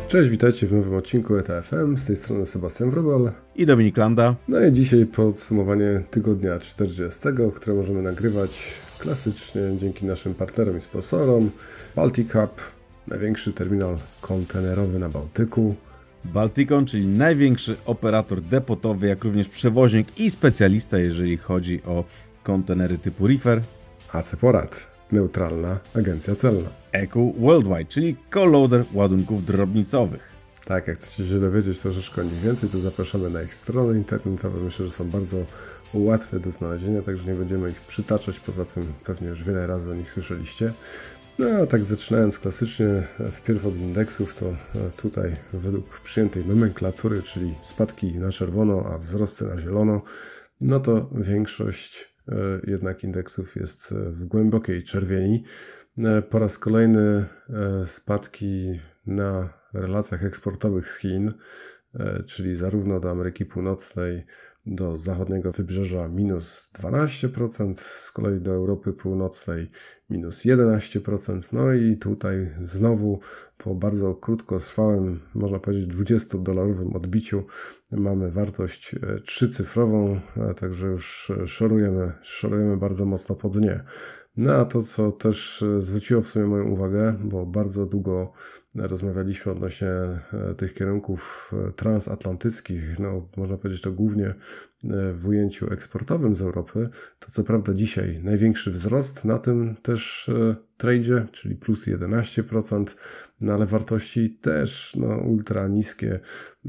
Cześć, witajcie w nowym odcinku ETFM. Z tej strony Sebastian Wrobel i Dominik Landa. No i dzisiaj podsumowanie tygodnia 40, które możemy nagrywać klasycznie dzięki naszym partnerom i sponsorom. Baltic Hub, największy terminal kontenerowy na Bałtyku. Balticon, czyli największy operator depotowy, jak również przewoźnik i specjalista, jeżeli chodzi o kontenery typu reefer. AC Porad, neutralna agencja celna. ECU Worldwide, czyli co-loader ładunków drobnicowych. Tak, jak chcecie się dowiedzieć troszeczkę o nich więcej, to zapraszamy na ich strony internetowe. Myślę, że są bardzo łatwe do znalezienia, także nie będziemy ich przytaczać. Poza tym pewnie już wiele razy o nich słyszeliście. No a tak zaczynając klasycznie wpierw od indeksów, to tutaj według przyjętej nomenklatury, czyli spadki na czerwono, a wzrosty na zielono, no to większość jednak indeksów jest w głębokiej czerwieni. Po raz kolejny spadki na relacjach eksportowych z Chin, czyli zarówno do Ameryki Północnej, do zachodniego wybrzeża minus 12%, z kolei do Europy Północnej minus 11%. No i tutaj znowu po bardzo krótkotrwałym, można powiedzieć $20 odbiciu mamy wartość trzycyfrową, także już szorujemy bardzo mocno po dnie. No a to, co też zwróciło w sumie moją uwagę, bo bardzo długo rozmawialiśmy odnośnie tych kierunków transatlantyckich, no można powiedzieć to głównie w ujęciu eksportowym z Europy, to co prawda dzisiaj największy wzrost na tym też tradzie, czyli plus 11%, no ale wartości też ultra niskie,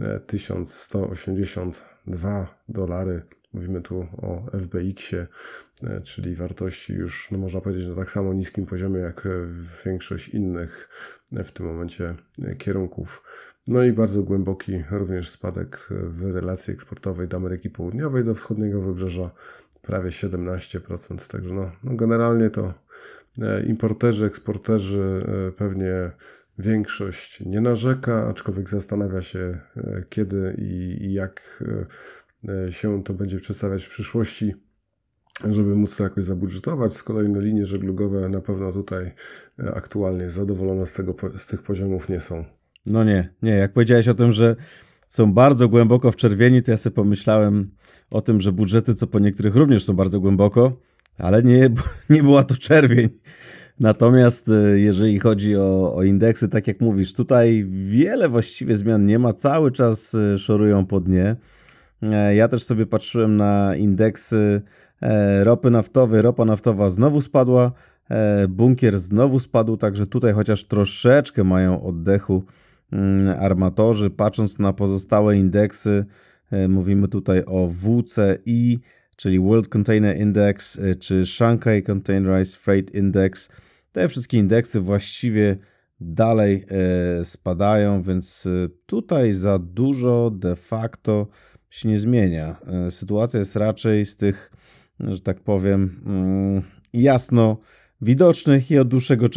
$1182. Mówimy tu o FBX-ie, czyli wartości już, można powiedzieć, na tak samo niskim poziomie jak większość innych w tym momencie kierunków. No i bardzo głęboki również spadek w relacji eksportowej do Ameryki Południowej, do wschodniego wybrzeża, prawie 17%. Także generalnie to importerzy, eksporterzy pewnie większość nie narzeka, aczkolwiek zastanawia się kiedy i jak się to będzie przedstawiać w przyszłości, żeby móc to jakoś zabudżetować. Z kolei linie żeglugowe na pewno tutaj aktualnie zadowolone z tych poziomów nie są. No nie. Jak powiedziałeś o tym, że są bardzo głęboko w czerwieni, to ja sobie pomyślałem o tym, że budżety co po niektórych również są bardzo głęboko, ale nie była to czerwień. Natomiast jeżeli chodzi o indeksy, tak jak mówisz, tutaj wiele właściwie zmian nie ma, cały czas szorują po dnie. Ja też sobie patrzyłem na indeksy ropy naftowej. Ropa naftowa znowu spadła, bunkier znowu spadł, także tutaj chociaż troszeczkę mają oddechu armatorzy. Patrząc na pozostałe indeksy, mówimy tutaj o WCI, czyli World Container Index, czy Shanghai Containerized Freight Index. Te wszystkie indeksy właściwie dalej spadają, więc tutaj za dużo de facto się nie zmienia. Sytuacja jest raczej z tych, że tak powiem, jasno widocznych i od dłuższego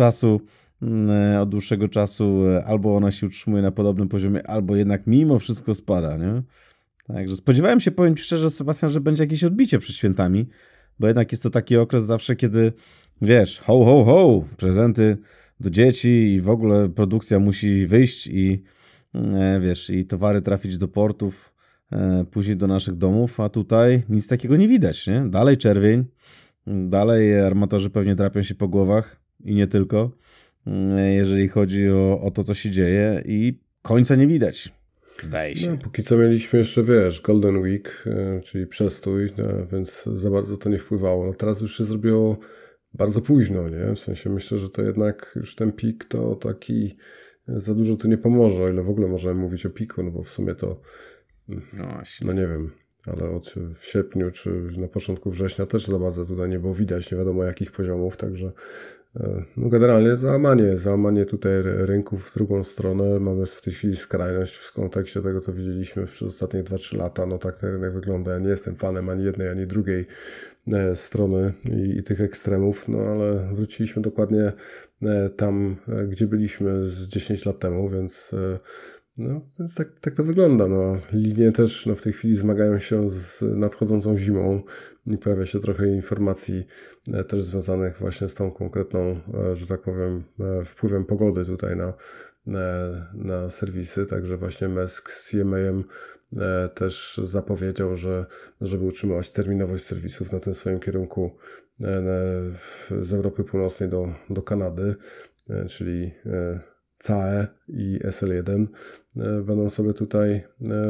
czasu albo ona się utrzymuje na podobnym poziomie, albo jednak mimo wszystko spada, nie? Także spodziewałem się, powiem Ci szczerze, Sebastian, że będzie jakieś odbicie przed świętami, bo jednak jest to taki okres zawsze, kiedy wiesz, ho, prezenty do dzieci i w ogóle produkcja musi wyjść i wiesz, i towary trafić do portów, później do naszych domów, a tutaj nic takiego nie widać, nie? Dalej czerwień, dalej armatorzy pewnie drapią się po głowach i nie tylko, jeżeli chodzi o to, co się dzieje i końca nie widać, zdaje się. No, póki co mieliśmy jeszcze, Golden Week, czyli przestój, więc za bardzo to nie wpływało. No teraz już się zrobiło bardzo późno, nie? W sensie myślę, że to jednak już ten pik to taki za dużo tu nie pomoże, o ile w ogóle możemy mówić o piku, no bo w sumie to no nie wiem, ale w sierpniu czy na początku września też za bardzo tutaj nie było widać, nie wiadomo jakich poziomów, także generalnie załamanie tutaj rynków w drugą stronę. Mamy w tej chwili skrajność w kontekście tego, co widzieliśmy przez ostatnie 2-3 lata. No tak ten rynek wygląda. Ja nie jestem fanem ani jednej, ani drugiej strony i tych ekstremów, no ale wróciliśmy dokładnie tam, gdzie byliśmy z 10 lat temu, więc tak to wygląda. No, linie też w tej chwili zmagają się z nadchodzącą zimą i pojawia się trochę informacji też związanych właśnie z tą konkretną, że tak powiem, wpływem pogody tutaj na serwisy, także właśnie Musk z CMA-em też zapowiedział, że żeby utrzymywać terminowość serwisów na tym swoim kierunku z Europy Północnej do Kanady, czyli CAE i SL1 będą sobie tutaj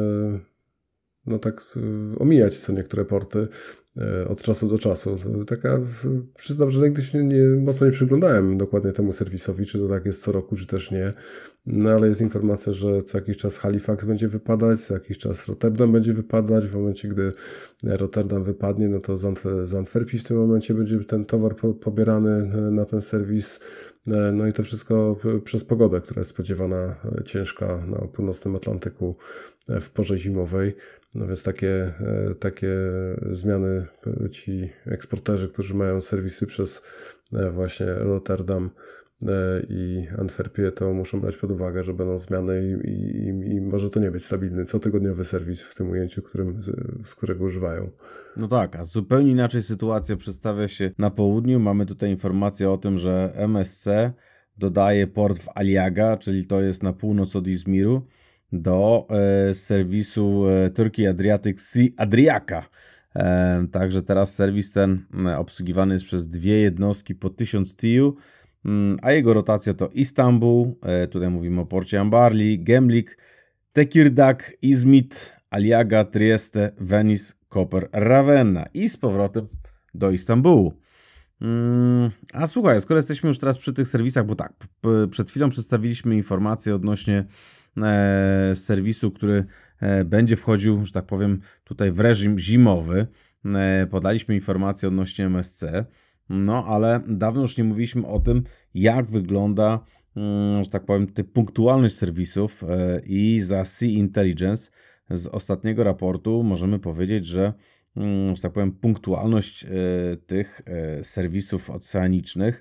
omijać co niektóre porty od czasu do czasu. Przyznam, że nigdy się mocno nie przyglądałem dokładnie temu serwisowi, czy to tak jest co roku, czy też nie. No ale jest informacja, że co jakiś czas Halifax będzie wypadać, co jakiś czas Rotterdam będzie wypadać. W momencie, gdy Rotterdam wypadnie, no to z Antwerpii w tym momencie będzie ten towar pobierany na ten serwis. No i to wszystko przez pogodę, która jest spodziewana ciężka na północnym Atlantyku w porze zimowej. No więc takie zmiany ci eksporterzy, którzy mają serwisy przez właśnie Rotterdam i Antwerpię, to muszą brać pod uwagę, że będą zmiany i może to nie być stabilny cotygodniowy serwis w tym ujęciu, z którego używają. No tak, a zupełnie inaczej sytuacja przedstawia się na południu. Mamy tutaj informację o tym, że MSC dodaje port w Aliaga, czyli to jest na północ od Izmiru, do serwisu Turkey Adriatic Sea Adriaka. Także teraz serwis ten obsługiwany jest przez 2 jednostki po 1000 TEU, a jego rotacja to Istanbul, tutaj mówimy o porcie Ambarli, Gemlik, Tekirdağ, Izmit, Aliaga, Trieste, Venice, Koper, Ravenna i z powrotem do Istanbulu. A słuchaj, skoro jesteśmy już teraz przy tych serwisach, bo tak, przed chwilą przedstawiliśmy informacje odnośnie serwisu, który będzie wchodził, że tak powiem, tutaj w reżim zimowy. Podaliśmy informacje odnośnie MSC, no ale dawno już nie mówiliśmy o tym, jak wygląda, że tak powiem, punktualność serwisów i za Sea Intelligence z ostatniego raportu możemy powiedzieć, że tak powiem, punktualność tych serwisów oceanicznych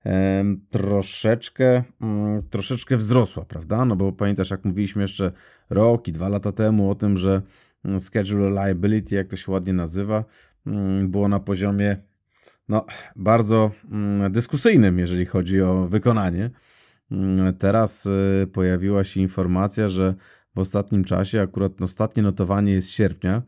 troszeczkę wzrosła, prawda? No bo pamiętasz, jak mówiliśmy jeszcze rok i 2 lata temu o tym, że schedule reliability, jak to się ładnie nazywa, było na poziomie bardzo dyskusyjnym, jeżeli chodzi o wykonanie. Teraz pojawiła się informacja, że w ostatnim czasie, akurat ostatnie notowanie jest z sierpnia,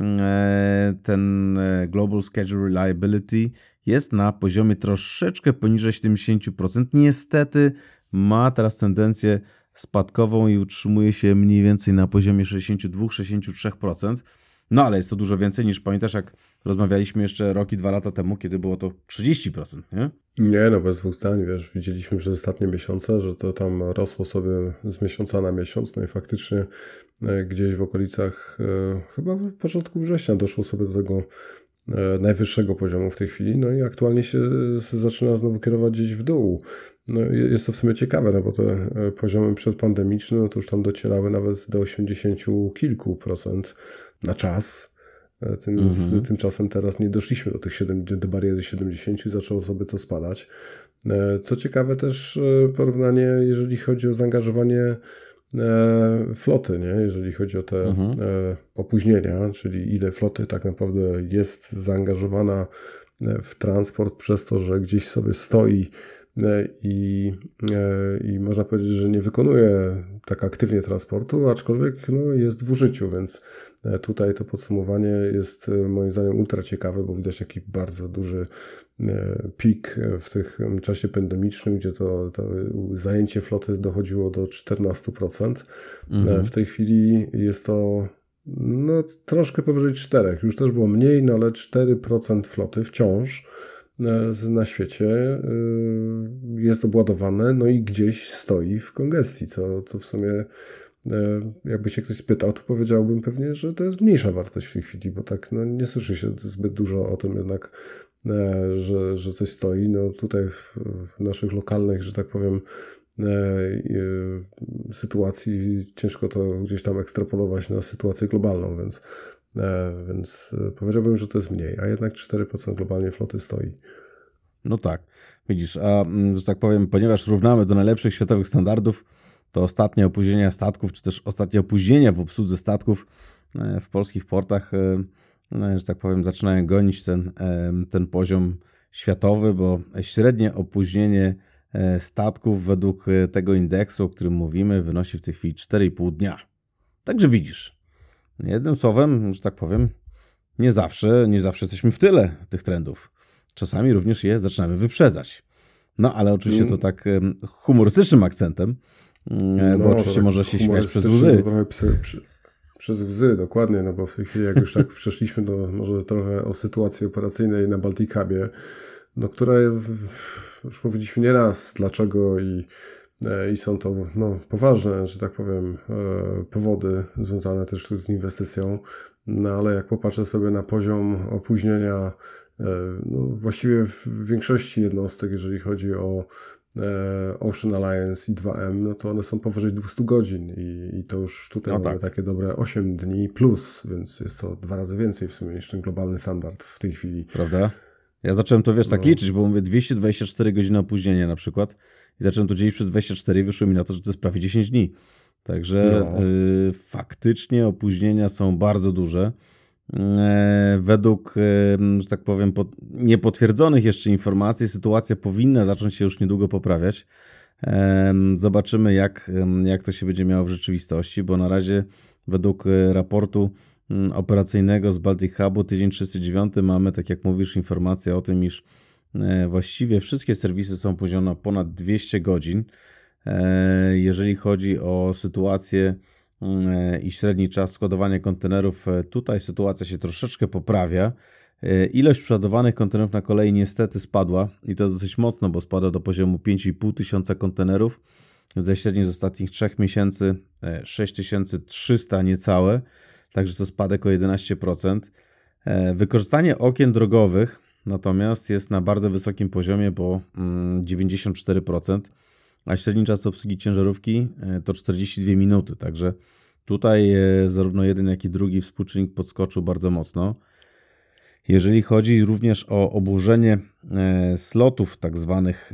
ten Global Schedule Reliability jest na poziomie troszeczkę poniżej 70%. Niestety ma teraz tendencję spadkową i utrzymuje się mniej więcej na poziomie 62-63%. No ale jest to dużo więcej niż pamiętasz, jak rozmawialiśmy jeszcze rok i 2 lata temu, kiedy było to 30%, nie? Nie, no bez dwóch zdań, wiesz, widzieliśmy przez ostatnie miesiące, że to tam rosło sobie z miesiąca na miesiąc, no i faktycznie gdzieś w okolicach, chyba w początku września doszło sobie do tego najwyższego poziomu w tej chwili, no i aktualnie się zaczyna znowu kierować gdzieś w dół. No jest to w sumie ciekawe, no bo te poziomy przedpandemiczne, no to już tam docierały nawet do 80 kilku procent na czas. Tymczasem teraz nie doszliśmy do bariery 70 i zaczęło sobie to spadać. Co ciekawe też porównanie, jeżeli chodzi o zaangażowanie floty, nie? Jeżeli chodzi o te opóźnienia, czyli ile floty tak naprawdę jest zaangażowana w transport przez to, że gdzieś sobie stoi i można powiedzieć, że nie wykonuje tak aktywnie transportu, aczkolwiek jest w użyciu, więc tutaj to podsumowanie jest moim zdaniem ultra ciekawe, bo widać taki bardzo duży pik w tym czasie pandemicznym, gdzie to zajęcie floty dochodziło do 14%. W tej chwili jest to troszkę powyżej 4%. Już też było mniej, no ale 4% floty wciąż na świecie jest obładowane, no i gdzieś stoi w kongestii, co w sumie jakby się ktoś spytał, to powiedziałbym pewnie, że to jest mniejsza wartość w tej chwili, bo tak nie słyszy się zbyt dużo o tym jednak, że coś stoi. No tutaj w naszych lokalnych, że tak powiem, sytuacji ciężko to gdzieś tam ekstrapolować na sytuację globalną, więc powiedziałbym, że to jest mniej, a jednak 4% globalnie floty stoi. No tak, widzisz, a że tak powiem, ponieważ równamy do najlepszych światowych standardów, to ostatnie opóźnienia statków, czy też ostatnie opóźnienia w obsłudze statków w polskich portach, że tak powiem, zaczynają gonić ten poziom światowy, bo średnie opóźnienie statków według tego indeksu, o którym mówimy, wynosi w tej chwili 4,5 dnia. Także widzisz, jednym słowem, że tak powiem, nie zawsze jesteśmy w tyle tych trendów. Czasami również je zaczynamy wyprzedzać. No ale oczywiście to tak humorystycznym akcentem, bo oczywiście tak może się śmiać przez łzy. Trochę przez łzy, dokładnie, no bo w tej chwili jak już tak przeszliśmy, to może trochę o sytuacji operacyjnej na Baltic Hubie, no która już powiedzieliśmy nieraz dlaczego i są to poważne, że tak powiem, powody związane też tu z inwestycją, no ale jak popatrzę sobie na poziom opóźnienia właściwie w większości jednostek, jeżeli chodzi o Ocean Alliance i 2M, no to one są powyżej 200 godzin i to już tutaj mamy takie dobre 8 dni plus, więc jest to 2 razy więcej w sumie niż ten globalny standard w tej chwili. Prawda? Ja zacząłem to, tak liczyć, bo mówię 224 godziny opóźnienia na przykład i zacząłem to dzielić przez 24 i wyszło mi na to, że to jest prawie 10 dni. Także faktycznie opóźnienia są bardzo duże. Według, że tak powiem, niepotwierdzonych jeszcze informacji sytuacja powinna zacząć się już niedługo poprawiać. Zobaczymy, jak to się będzie miało w rzeczywistości, bo na razie według raportu operacyjnego z Baltic Hubu tydzień 39 mamy, tak jak mówisz, informację o tym, iż właściwie wszystkie serwisy są opóźnione ponad 200 godzin. Jeżeli chodzi o sytuację i średni czas składowania kontenerów, tutaj sytuacja się troszeczkę poprawia. Ilość przeładowanych kontenerów na kolei niestety spadła i to dosyć mocno, bo spada do poziomu 5,5 tysiąca kontenerów. Ze średniej z ostatnich 3 miesięcy 6300 niecałe, także to spadek o 11%. Wykorzystanie okien drogowych natomiast jest na bardzo wysokim poziomie, bo 94%. A średni czas obsługi ciężarówki to 42 minuty, także tutaj zarówno jeden, jak i drugi współczynnik podskoczył bardzo mocno. Jeżeli chodzi również o obłożenie slotów tak zwanych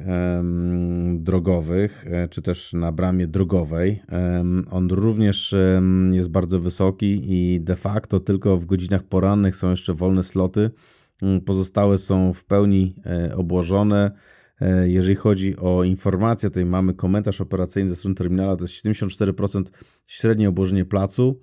drogowych, czy też na bramie drogowej, on również jest bardzo wysoki i de facto tylko w godzinach porannych są jeszcze wolne sloty, pozostałe są w pełni obłożone. Jeżeli chodzi o informacje, tutaj mamy komentarz operacyjny ze strony terminala, to jest 74% średnie obłożenie placu,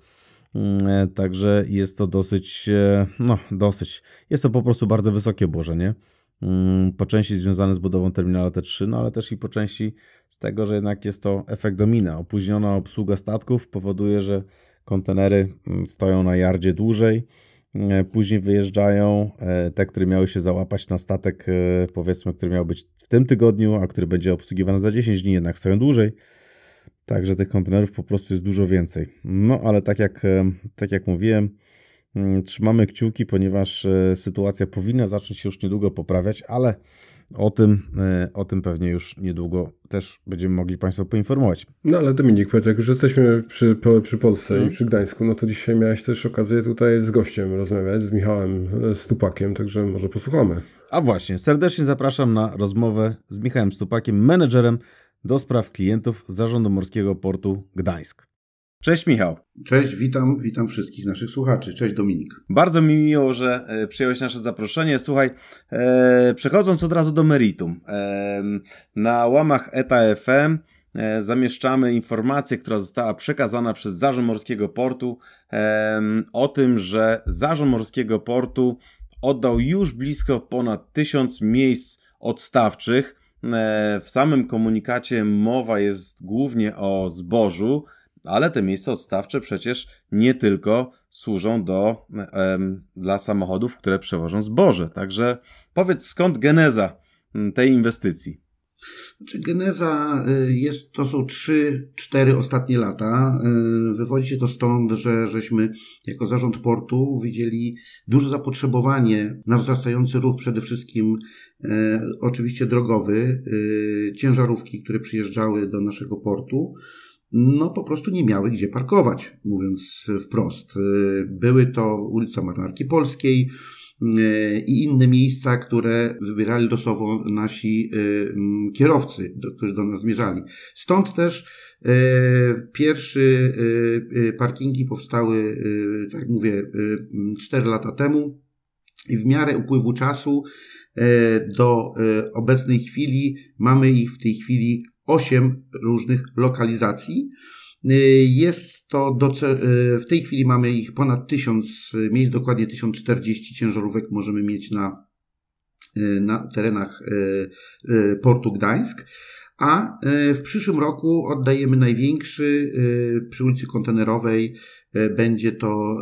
także jest to dosyć, jest to po prostu bardzo wysokie obłożenie, po części związane z budową terminala T3, ale też i po części z tego, że jednak jest to efekt domina. Opóźniona obsługa statków powoduje, że kontenery stoją na yardzie dłużej, później wyjeżdżają, te, które miały się załapać na statek, powiedzmy, który miał być w tym tygodniu, a który będzie obsługiwany za 10 dni, jednak stoją dłużej. Także tych kontenerów po prostu jest dużo więcej. No ale tak jak mówiłem, trzymamy kciuki, ponieważ sytuacja powinna zacząć się już niedługo poprawiać, ale o tym pewnie już niedługo też będziemy mogli Państwa poinformować. No ale Dominik, powiedz, jak już jesteśmy przy Polsce i przy Gdańsku, no to dzisiaj miałeś też okazję tutaj z gościem rozmawiać, z Michałem Stupakiem, także może posłuchamy. A właśnie, serdecznie zapraszam na rozmowę z Michałem Stupakiem, menedżerem do spraw klientów Zarządu Morskiego Portu Gdańsk. Cześć Michał. Cześć, witam wszystkich naszych słuchaczy. Cześć Dominik. Bardzo mi miło, że przyjąłeś nasze zaproszenie. Słuchaj, przechodząc od razu do meritum. Na łamach ETA FM zamieszczamy informację, która została przekazana przez Zarząd Morskiego Portu o tym, że Zarząd Morskiego Portu oddał już blisko ponad 1000 miejsc odstawczych. W samym komunikacie mowa jest głównie o zbożu, ale te miejsca odstawcze przecież nie tylko służą dla samochodów, które przewożą zboże. Także powiedz, skąd geneza tej inwestycji? Geneza to są 3-4 ostatnie lata. Wywodzi się to stąd, że żeśmy jako zarząd portu widzieli duże zapotrzebowanie na wzrastający ruch, przede wszystkim oczywiście drogowy. Ciężarówki, które przyjeżdżały do naszego portu, no po prostu nie miały gdzie parkować, mówiąc wprost. Były to ulica Marynarki Polskiej i inne miejsca, które wybierali losowo nasi kierowcy, którzy do nas zmierzali. Stąd też pierwsze parkingi powstały, tak jak mówię, 4 lata temu i w miarę upływu czasu Do obecnej chwili mamy ich w tej chwili 8 różnych lokalizacji. Jest to w tej chwili mamy ich ponad 1000 miejsc, dokładnie 1040 ciężarówek możemy mieć na terenach portu Gdańsk, a w przyszłym roku oddajemy największy przy ulicy Kontenerowej. Będzie to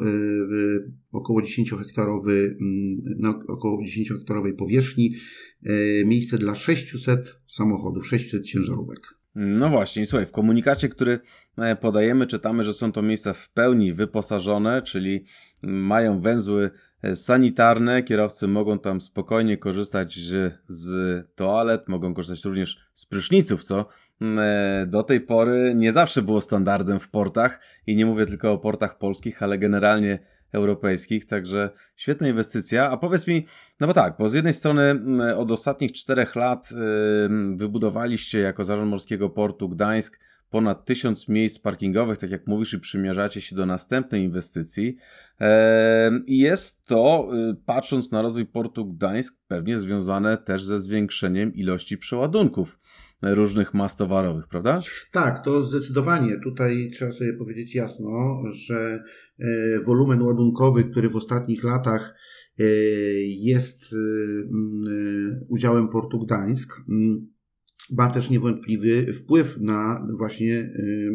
na około 10-hektarowej powierzchni miejsce dla 600 samochodów, 600 ciężarówek. No właśnie, słuchaj, w komunikacie, który podajemy, czytamy, że są to miejsca w pełni wyposażone, czyli mają węzły sanitarne, kierowcy mogą tam spokojnie korzystać z toalet, mogą korzystać również z pryszniców, co do tej pory nie zawsze było standardem w portach i nie mówię tylko o portach polskich, ale generalnie europejskich, także świetna inwestycja. A powiedz mi, no bo tak, bo z jednej strony od ostatnich 4 lat wybudowaliście jako Zarząd Morskiego Portu Gdańsk ponad 1000 miejsc parkingowych, tak jak mówisz, i przymierzacie się do następnej inwestycji. I jest to, patrząc na rozwój portu Gdańsk, pewnie związane też ze zwiększeniem ilości przeładunków różnych mas towarowych, prawda? Tak, to zdecydowanie. Tutaj trzeba sobie powiedzieć jasno, że wolumen ładunkowy, który w ostatnich latach jest udziałem portu Gdańsk, ma też niewątpliwy wpływ na właśnie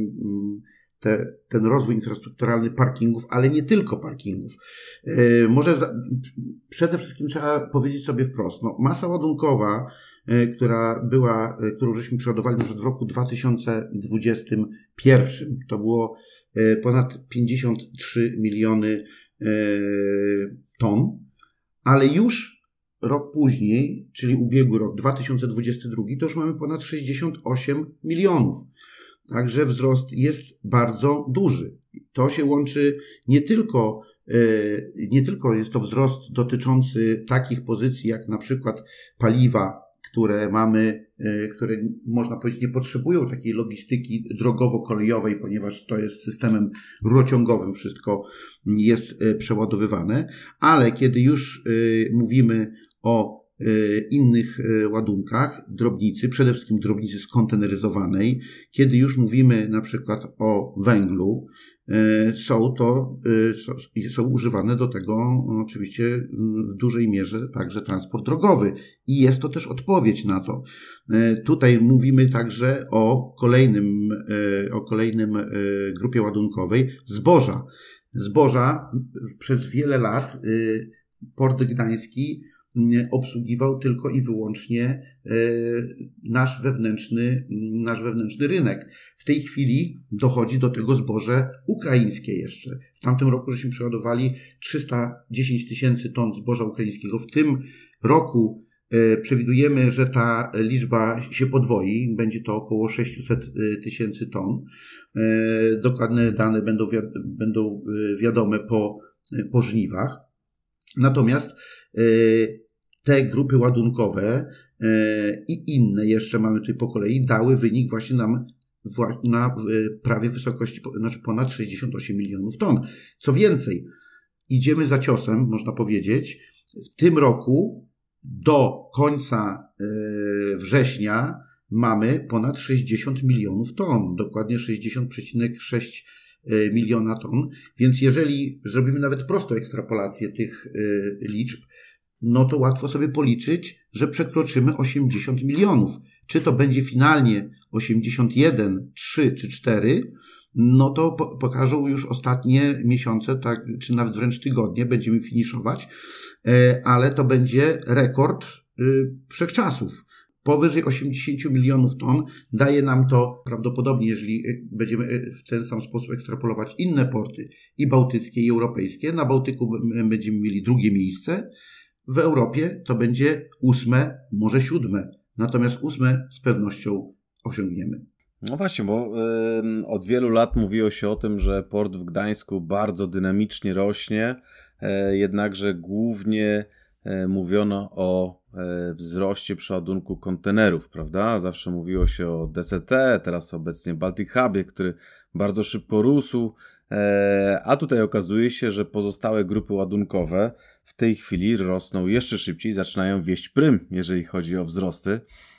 ten rozwój infrastrukturalny parkingów, ale nie tylko parkingów. Przede wszystkim trzeba powiedzieć sobie wprost, masa ładunkowa, którą żeśmy przeładowali na przykład w roku 2021, to było ponad 53 miliony ton, ale już rok później, czyli ubiegły rok 2022, to już mamy ponad 68 milionów. Także wzrost jest bardzo duży. To się łączy nie tylko jest to wzrost dotyczący takich pozycji jak na przykład paliwa, które można powiedzieć nie potrzebują takiej logistyki drogowo-kolejowej, ponieważ to jest systemem rurociągowym, wszystko jest przeładowywane, ale kiedy już mówimy o innych ładunkach, drobnicy, przede wszystkim drobnicy skonteneryzowanej, kiedy już mówimy na przykład o węglu, są używane do tego oczywiście w dużej mierze także transport drogowy i jest to też odpowiedź na to. Tutaj mówimy także o kolejnym grupie ładunkowej zboża przez wiele lat port gdański obsługiwał tylko i wyłącznie nasz wewnętrzny rynek. W tej chwili dochodzi do tego zboże ukraińskie jeszcze. W tamtym roku żeśmy przeładowali 310 tysięcy ton zboża ukraińskiego. W tym roku przewidujemy, że ta liczba się podwoi. Będzie to około 600 tysięcy ton. Dokładne dane będą wiadome po żniwach. Natomiast te grupy ładunkowe i inne jeszcze mamy tutaj po kolei dały wynik właśnie nam na prawie wysokości, znaczy ponad 68 milionów ton. Co więcej, idziemy za ciosem, można powiedzieć. W tym roku do końca września mamy ponad 60 milionów ton, dokładnie 60,6 miliona ton, więc jeżeli zrobimy nawet prostą ekstrapolację tych liczb, no to łatwo sobie policzyć, że przekroczymy 80 milionów. Czy to będzie finalnie 81, 3 czy 4, no to pokażą już ostatnie miesiące, tak, czy nawet wręcz tygodnie, będziemy finiszować, ale to będzie rekord wszechczasów. Powyżej 80 milionów ton daje nam to prawdopodobnie, jeżeli będziemy w ten sam sposób ekstrapolować inne porty, i bałtyckie, i europejskie. Na Bałtyku będziemy mieli drugie miejsce. W Europie to będzie 8, może 7. Natomiast 8 z pewnością osiągniemy. No właśnie, bo od wielu lat mówiło się o tym, że port w Gdańsku bardzo dynamicznie rośnie, jednakże głównie mówiono o wzroście przeładunku kontenerów, prawda? Zawsze mówiło się o DCT, teraz obecnie Baltic Hubie, który bardzo szybko rósł. A tutaj okazuje się, że pozostałe grupy ładunkowe w tej chwili rosną jeszcze szybciej, zaczynają wieść prym, jeżeli chodzi o wzrosty.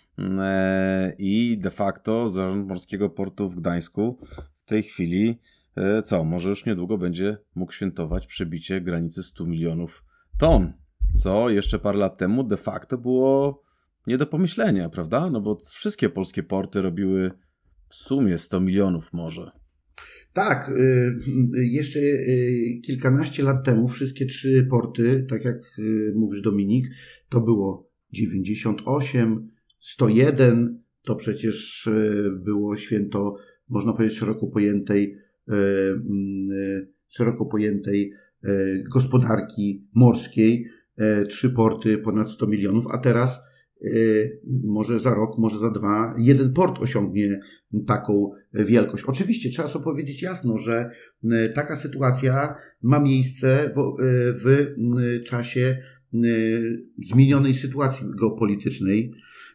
I de facto Zarząd Morskiego Portu w Gdańsku w tej chwili może już niedługo będzie mógł świętować przebicie granicy 100 milionów ton, co jeszcze parę lat temu de facto było nie do pomyślenia, prawda? No bo wszystkie polskie porty robiły w sumie 100 milionów może. Tak, jeszcze kilkanaście lat temu wszystkie 3 porty, tak jak mówisz Dominik, to było 98, 101, to przecież było święto, można powiedzieć, szeroko pojętej gospodarki morskiej, 3 porty ponad 100 milionów, a teraz może za rok, może za 2, 1 port osiągnie taką wielkość. Oczywiście trzeba sobie powiedzieć jasno, że taka sytuacja ma miejsce w czasie zmienionej sytuacji geopolitycznej,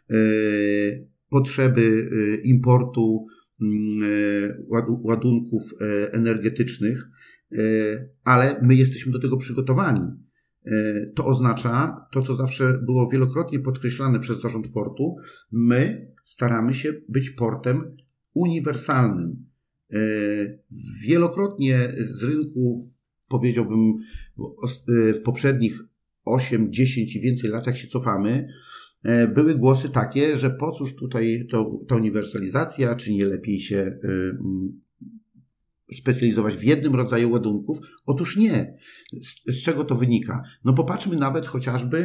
potrzeby importu ładunków energetycznych, ale my jesteśmy do tego przygotowani. To oznacza, to co zawsze było wielokrotnie podkreślane przez Zarząd Portu, my staramy się być portem uniwersalnym. Wielokrotnie z rynku, powiedziałbym, w poprzednich 8, 10 i więcej latach się cofamy, były głosy takie, że po cóż tutaj ta uniwersalizacja, czy nie lepiej się specjalizować w jednym rodzaju ładunków? Otóż nie. Z czego to wynika? No popatrzmy nawet chociażby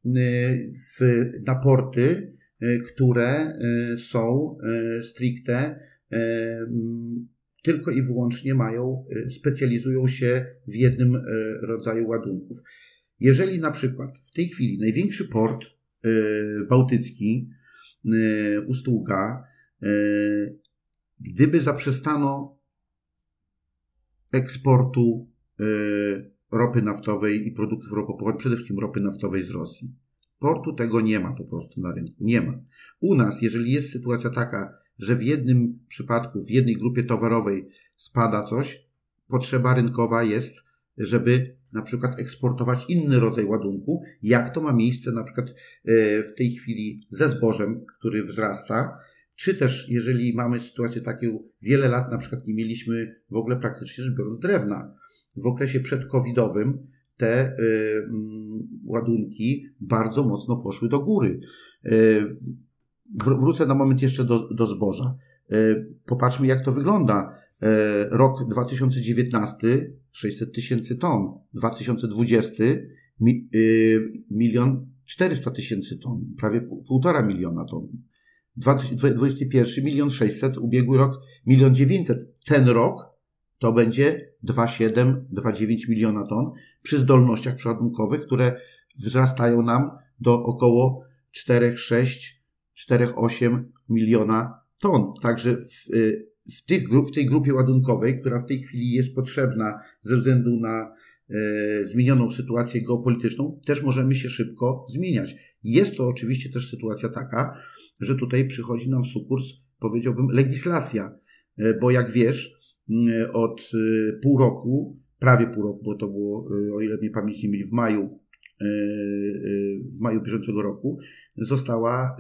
na porty, które są stricte tylko i wyłącznie specjalizują się w jednym rodzaju ładunków. Jeżeli na przykład w tej chwili największy port bałtycki, Ust-Ługa, gdyby zaprzestano eksportu ropy naftowej i produktów ropopochodnych, przede wszystkim ropy naftowej z Rosji. Portu tego nie ma po prostu na rynku. Nie ma. U nas, jeżeli jest sytuacja taka, że w jednym przypadku, w jednej grupie towarowej spada coś, potrzeba rynkowa jest, żeby na przykład eksportować inny rodzaj ładunku, jak to ma miejsce na przykład w tej chwili ze zbożem, który wzrasta, czy też jeżeli mamy sytuację taką, wiele lat na przykład nie mieliśmy w ogóle praktycznie rzecz biorąc drewna. W okresie przedcovidowym te ładunki bardzo mocno poszły do góry. Wrócę na moment jeszcze do zboża. Popatrzmy, jak to wygląda. Rok 2019 600 000 ton, 2020 1 400 000 ton, prawie 1,5 miliona ton. 2021 1 600 000, ubiegły rok 1 900 000. Ten rok to będzie 2,7-2,9 miliona ton przy zdolnościach przeładunkowych, które wzrastają nam do około 4,6, 4,8 miliona ton. Także w tej grupie ładunkowej, która w tej chwili jest potrzebna ze względu na zmienioną sytuację geopolityczną, też możemy się szybko zmieniać. Jest to oczywiście też sytuacja taka, że tutaj przychodzi nam w sukurs, powiedziałbym, legislacja, bo jak wiesz, od pół roku, prawie pół roku, bo to było, o ile mnie pamięć nie myli, w maju bieżącego roku, została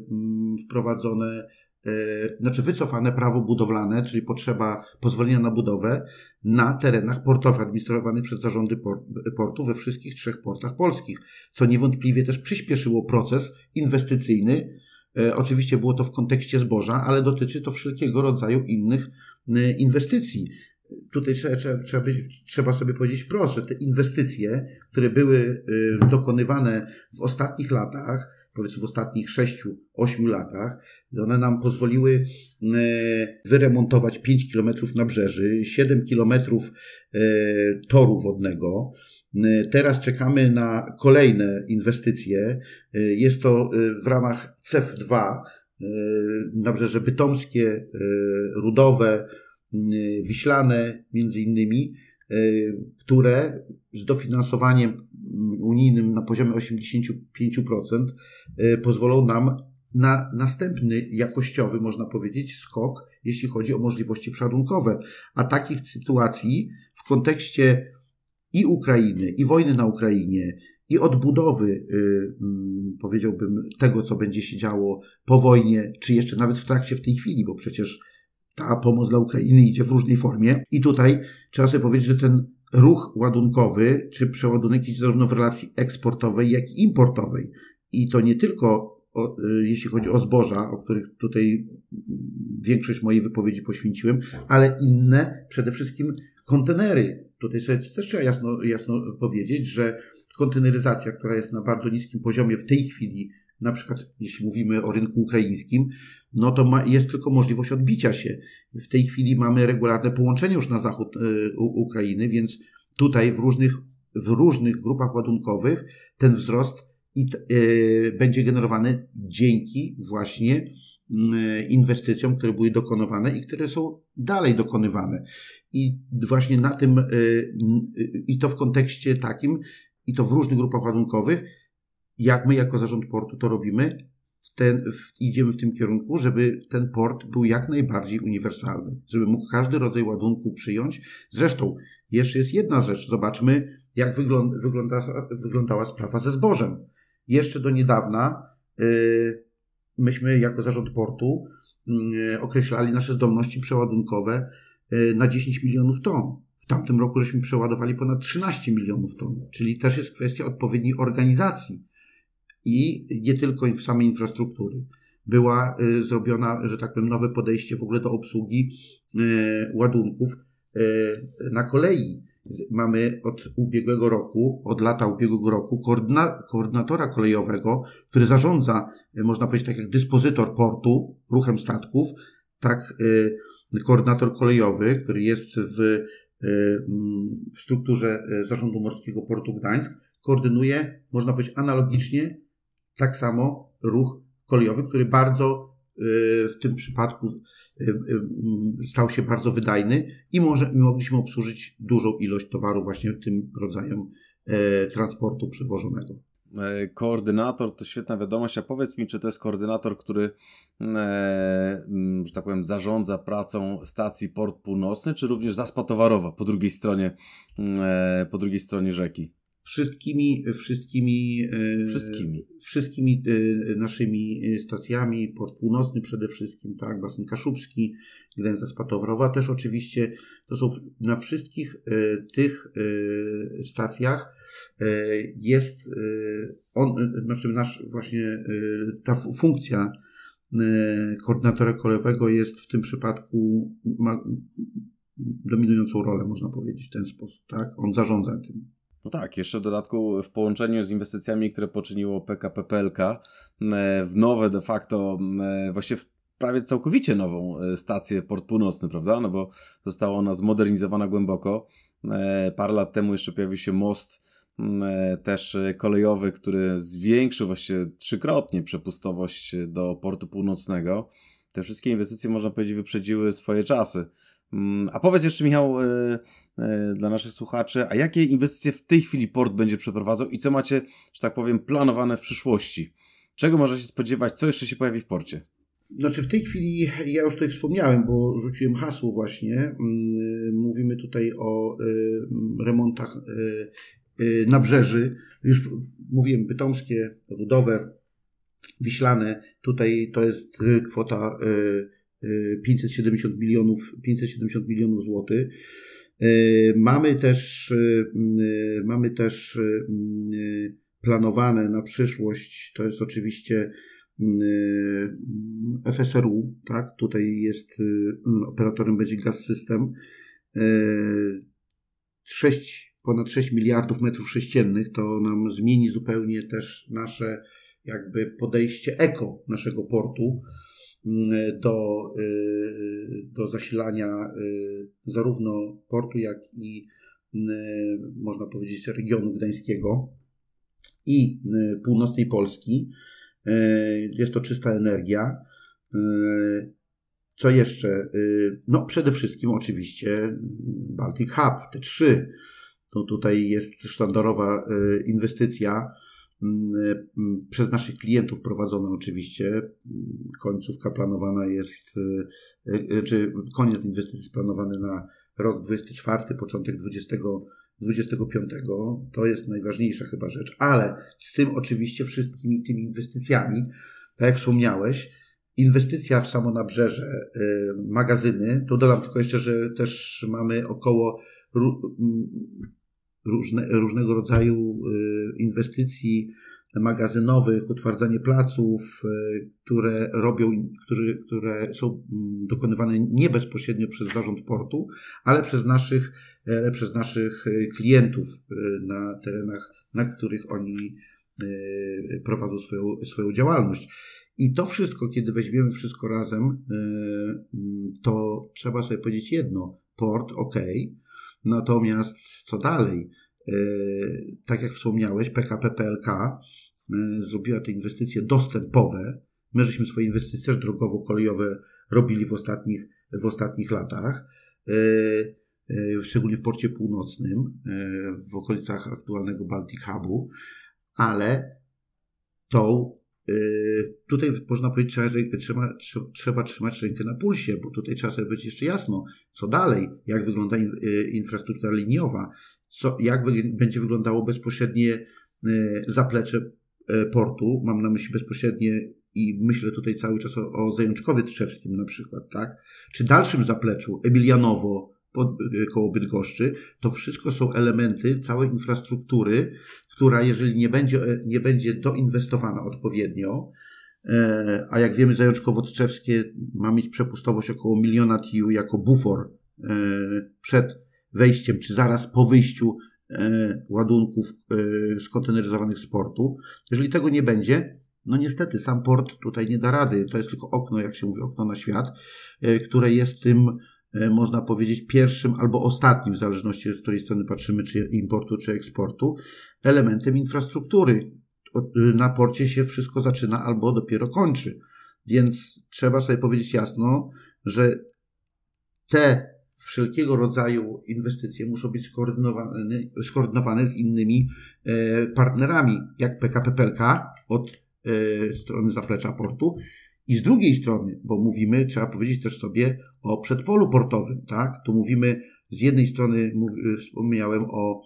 wycofane prawo budowlane, czyli potrzeba pozwolenia na budowę na terenach portowych administrowanych przez zarządy portu we wszystkich 3 portach polskich, co niewątpliwie też przyspieszyło proces inwestycyjny. Oczywiście było to w kontekście zboża, ale dotyczy to wszelkiego rodzaju innych inwestycji. Tutaj trzeba sobie powiedzieć wprost, że te inwestycje, które były dokonywane w ostatnich latach, powiedzmy w ostatnich 6-8 latach, one nam pozwoliły wyremontować 5 kilometrów nabrzeży, 7 kilometrów toru wodnego. Teraz czekamy na kolejne inwestycje. Jest to w ramach CEF2, nabrzeże bytomskie, rudowe, wiślane między innymi, które z dofinansowaniem unijnym na poziomie 85% pozwolą nam następny jakościowy, można powiedzieć, skok, jeśli chodzi o możliwości przeładunkowe. A takich sytuacji w kontekście i Ukrainy, i wojny na Ukrainie, i odbudowy, powiedziałbym, tego, co będzie się działo po wojnie, czy jeszcze nawet w trakcie w tej chwili, bo przecież ta pomoc dla Ukrainy idzie w różnej formie. I tutaj trzeba sobie powiedzieć, że ten ruch ładunkowy, czy przeładunek idzie zarówno w relacji eksportowej, jak i importowej. I to nie tylko jeśli chodzi o zboża, o których tutaj większość mojej wypowiedzi poświęciłem, ale inne, przede wszystkim kontenery. Tutaj sobie też trzeba jasno powiedzieć, że konteneryzacja, która jest na bardzo niskim poziomie w tej chwili, na przykład jeśli mówimy o rynku ukraińskim, no to jest tylko możliwość odbicia się. W tej chwili mamy regularne połączenie już na zachód Ukrainy, więc tutaj w różnych grupach ładunkowych ten wzrost będzie generowany dzięki właśnie inwestycjom, które były dokonywane i które są dalej dokonywane. I właśnie na tym, i to w kontekście takim, i to w różnych grupach ładunkowych, jak my jako zarząd portu to robimy, idziemy w tym kierunku, żeby ten port był jak najbardziej uniwersalny, żeby mógł każdy rodzaj ładunku przyjąć. Zresztą jeszcze jest jedna rzecz. Zobaczmy, jak wyglądała sprawa ze zbożem. Jeszcze do niedawna myśmy jako zarząd portu określali nasze zdolności przeładunkowe na 10 milionów ton. W tamtym roku żeśmy przeładowali ponad 13 milionów ton, czyli też jest kwestia odpowiedniej organizacji i nie tylko w samej infrastruktury. Była zrobiona, że tak powiem, nowe podejście w ogóle do obsługi ładunków na kolei. Mamy od lata ubiegłego roku koordynatora kolejowego, który zarządza, można powiedzieć, tak jak dyspozytor portu, ruchem statków, tak koordynator kolejowy, który jest w strukturze Zarządu Morskiego Portu Gdańsk, koordynuje, można powiedzieć, analogicznie tak samo ruch kolejowy, który bardzo w tym przypadku stał się bardzo wydajny i mogliśmy obsłużyć dużą ilość towaru właśnie tym rodzajem transportu przewożonego. Koordynator to świetna wiadomość, a powiedz mi, czy to jest koordynator, który, że tak powiem, zarządza pracą stacji Port Północny, czy również zaspa towarowa po drugiej stronie rzeki? Wszystkimi naszymi stacjami, Port Północny przede wszystkim, tak, Basen Kaszubski, Gdańsk Zaspa Towarowa, też oczywiście to są na wszystkich tych stacjach jest ta funkcja koordynatora kolejowego jest w tym przypadku ma dominującą rolę, można powiedzieć w ten sposób, tak? On zarządza tym. No tak, jeszcze w dodatku w połączeniu z inwestycjami, które poczyniło PKP PLK w nowe de facto, właściwie prawie całkowicie nową stację Port Północny, prawda? No bo została ona zmodernizowana głęboko. Parę lat temu jeszcze pojawił się most też kolejowy, który zwiększył właściwie 3-krotnie przepustowość do Portu Północnego. Te wszystkie inwestycje, można powiedzieć, wyprzedziły swoje czasy. A powiedz jeszcze, Michał, dla naszych słuchaczy, a jakie inwestycje w tej chwili port będzie przeprowadzał i co macie, że tak powiem, planowane w przyszłości? Czego można się spodziewać? Co jeszcze się pojawi w porcie? Znaczy w tej chwili, ja już tutaj wspomniałem, bo rzuciłem hasło właśnie, mówimy tutaj o remontach nabrzeży. Już mówiłem, bytomskie, Rudowe, Wiślane, tutaj to jest kwota 570 milionów złotych. Mamy też planowane na przyszłość, to jest oczywiście FSRU, tak? Tutaj jest operatorem będzie Gaz-System. Ponad 6 miliardów metrów sześciennych, to nam zmieni zupełnie też nasze jakby podejście naszego portu do zasilania zarówno portu, jak i można powiedzieć regionu gdańskiego i północnej Polski. Jest to czysta energia. Co jeszcze? No przede wszystkim oczywiście Baltic Hub, te 3. To tutaj jest sztandarowa inwestycja, przez naszych klientów prowadzone oczywiście. Końcówka planowana jest, czy koniec inwestycji splanowany na rok 24, początek 25. To jest najważniejsza chyba rzecz. Ale z tym oczywiście wszystkimi tymi inwestycjami, tak jak wspomniałeś, inwestycja w samo nabrzeże, magazyny, to dodam tylko jeszcze, że też mamy około różnego rodzaju inwestycji magazynowych, utwardzanie placów, które są dokonywane nie bezpośrednio przez zarząd portu, ale przez naszych klientów na terenach, na których oni prowadzą swoją działalność. I to wszystko, kiedy weźmiemy wszystko razem, to trzeba sobie powiedzieć jedno. Port, natomiast co dalej? Tak jak wspomniałeś, PKP PLK zrobiła te inwestycje dostępowe. My żeśmy swoje inwestycje też drogowo-kolejowe robili w ostatnich latach, szczególnie w porcie północnym, w okolicach aktualnego Baltic Hubu, ale tutaj można powiedzieć, trzeba trzymać rękę na pulsie, bo tutaj trzeba sobie być jeszcze jasno, co dalej, jak wygląda infrastruktura liniowa, jak będzie wyglądało bezpośrednie zaplecze portu, mam na myśli bezpośrednie i myślę tutaj cały czas o Zajączkowie Trzewskim na przykład, tak? Czy dalszym zapleczu Emilianowo koło Bydgoszczy, to wszystko są elementy całej infrastruktury, która jeżeli nie będzie doinwestowana odpowiednio, a jak wiemy Zajączkowo Trzewskie ma mieć przepustowość około 1 000 000 TEU jako bufor przed wejściem, czy zaraz po wyjściu ładunków skonteneryzowanych z portu. Jeżeli tego nie będzie, no niestety sam port tutaj nie da rady. To jest tylko okno, jak się mówi, okno na świat, które jest tym, można powiedzieć, pierwszym albo ostatnim, w zależności z której strony patrzymy, czy importu, czy eksportu, elementem infrastruktury. Na porcie się wszystko zaczyna albo dopiero kończy. Więc trzeba sobie powiedzieć jasno, że te wszelkiego rodzaju inwestycje muszą być skoordynowane z innymi partnerami, jak PKP PLK od strony zaplecza portu i z drugiej strony, bo mówimy, trzeba powiedzieć też sobie o przedpolu portowym, tak? Tu mówimy z jednej strony, wspomniałem o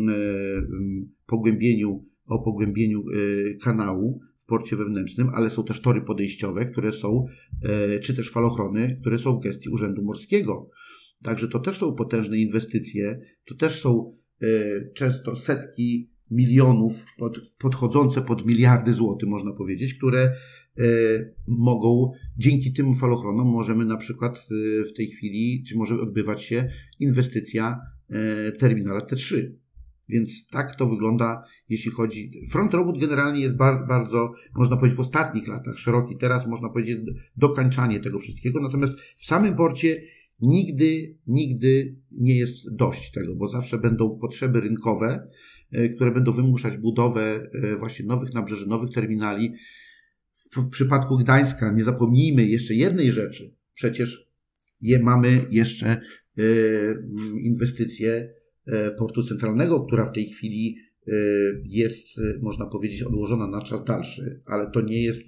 pogłębieniu kanału w porcie wewnętrznym, ale są też tory podejściowe, które są, czy też falochrony, które są w gestii Urzędu Morskiego. Także to też są potężne inwestycje, to też są często setki milionów podchodzące pod miliardy złotych, można powiedzieć, które mogą, dzięki tym falochronom możemy na przykład w tej chwili, czy może odbywać się inwestycja terminala T3. Więc tak to wygląda, jeśli chodzi... Front robót generalnie jest bardzo, można powiedzieć, w ostatnich latach szeroki. Teraz można powiedzieć dokańczanie tego wszystkiego. Natomiast w samym porcie nigdy nie jest dość tego, bo zawsze będą potrzeby rynkowe, które będą wymuszać budowę właśnie nowych nabrzeży, nowych terminali. W przypadku Gdańska nie zapomnijmy jeszcze jednej rzeczy. Przecież mamy jeszcze inwestycję portu centralnego, która w tej chwili jest, można powiedzieć, odłożona na czas dalszy, ale to nie jest,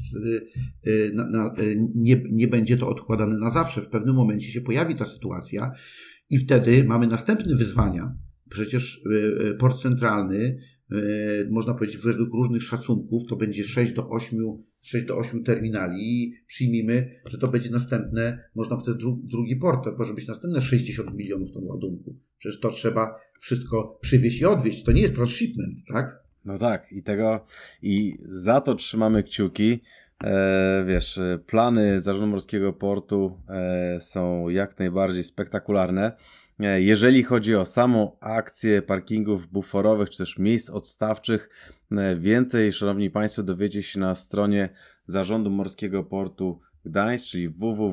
nie będzie to odkładane na zawsze. W pewnym momencie się pojawi ta sytuacja i wtedy mamy następne wyzwania. Przecież port centralny, można powiedzieć, według różnych szacunków to będzie 6 do 8 terminali i przyjmijmy, że to będzie następne, można powiedzieć, drugi port, to może być następne 60 milionów ton ładunku. Przecież to trzeba wszystko przywieźć i odwieźć. To nie jest transshipment, tak? No tak, i za to trzymamy kciuki. Wiesz, plany Zarządu Morskiego Portu są jak najbardziej spektakularne. Jeżeli chodzi o samą akcję parkingów buforowych, czy też miejsc odstawczych, więcej, szanowni państwo, dowiecie się na stronie Zarządu Morskiego Portu Gdańsk, czyli